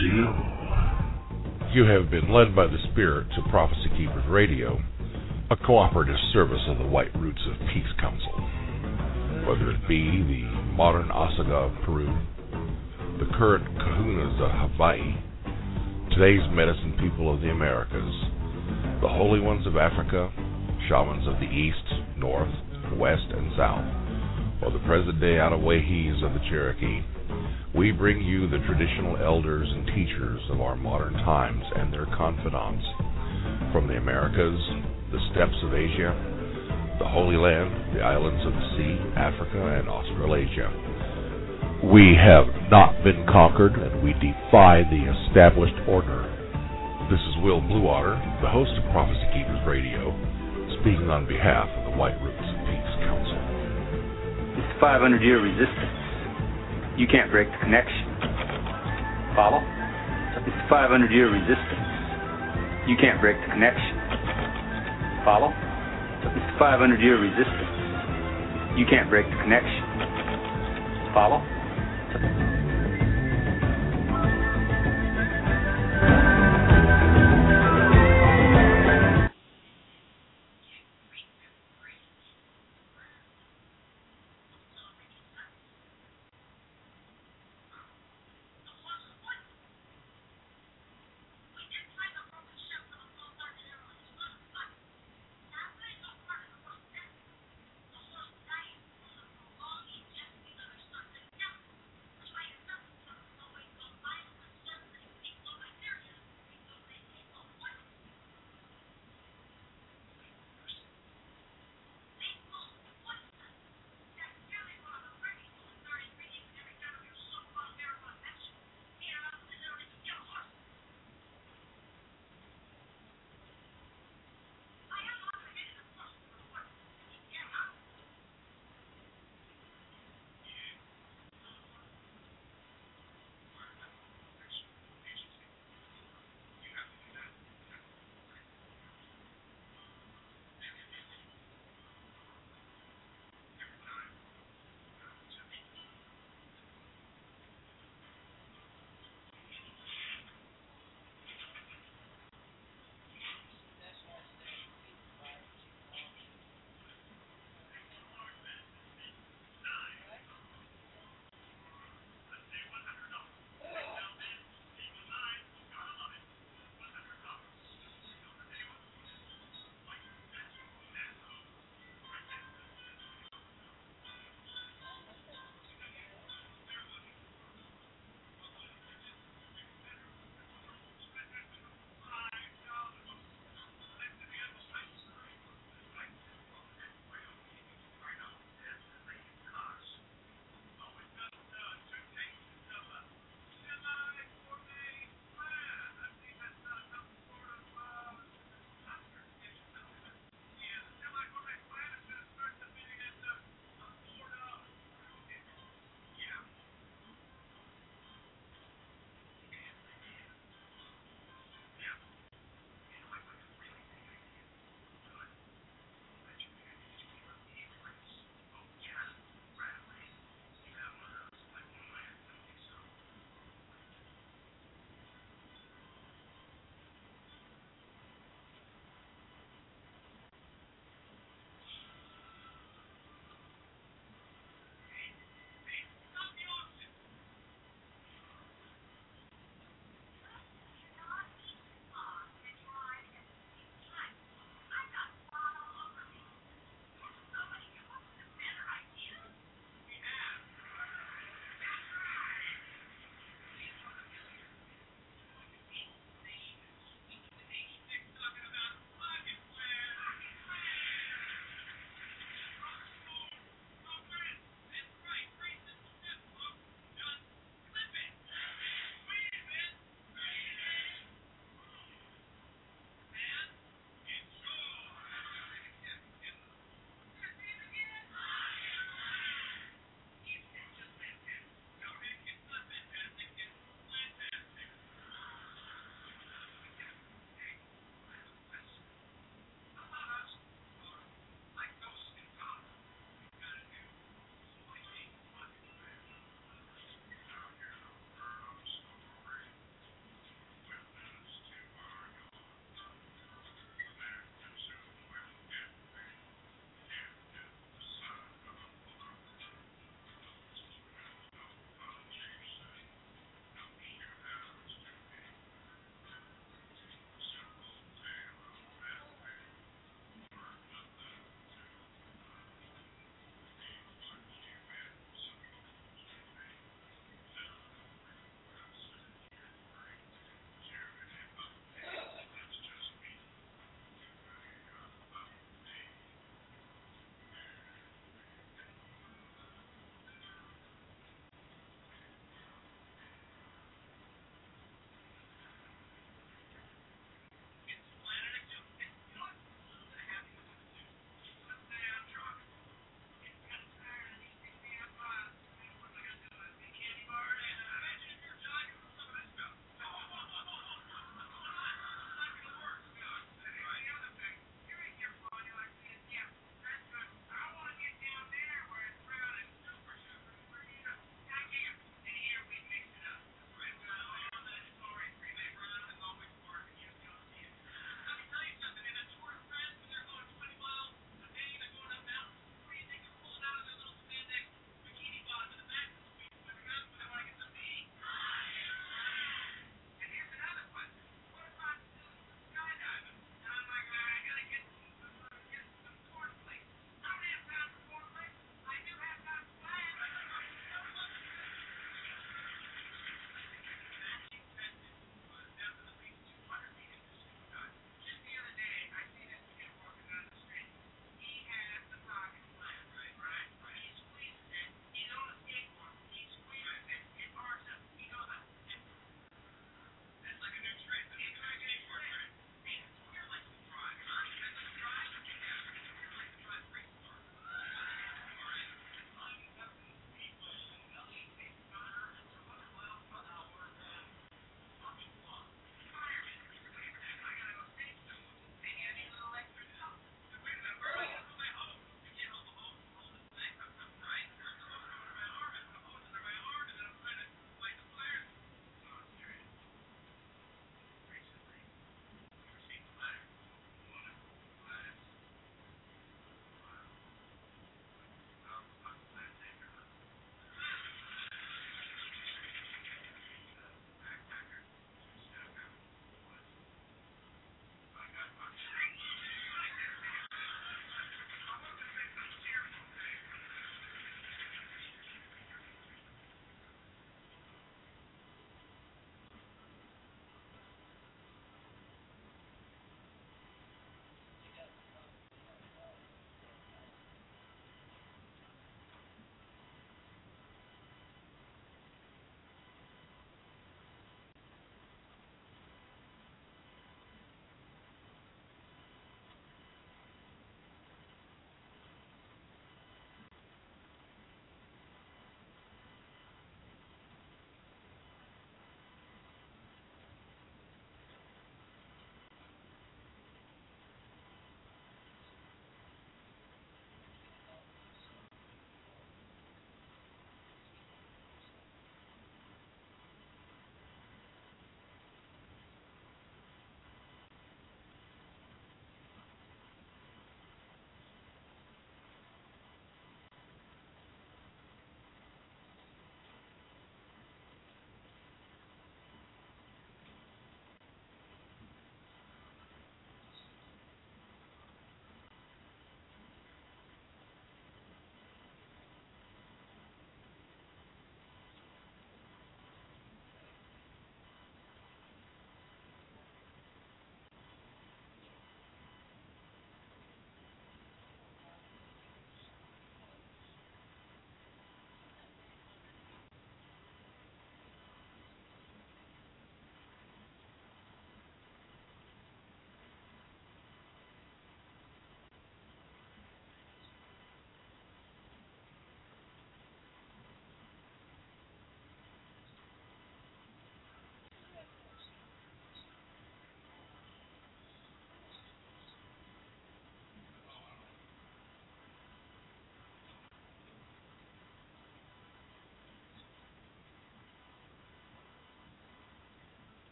Seal. You have been led by the Spirit to Prophecy Keepers Radio, a cooperative service of the White Roots of Peace Council. Whether it be the modern Osaga of Peru, the current Kahunas of Hawaii, today's medicine people of the Americas, the holy ones of Africa, shamans of the East, North, West, and South, or the present-day Outaouais of the Cherokee, we bring you the traditional elders and teachers of our modern times and their confidants from the Americas, the steppes of Asia, the Holy Land, the islands of the sea, Africa, and Australasia. We have not been conquered, and we defy the established order. This is Will Bluewater, the host of Prophecy Keepers Radio, speaking on behalf of the White Roots of Peace Council. It's 500-year resistance. You can't break the connection. Follow? It's 500-year resistance. You can't break the connection. Follow? It's 500-year resistance. You can't break the connection. Follow?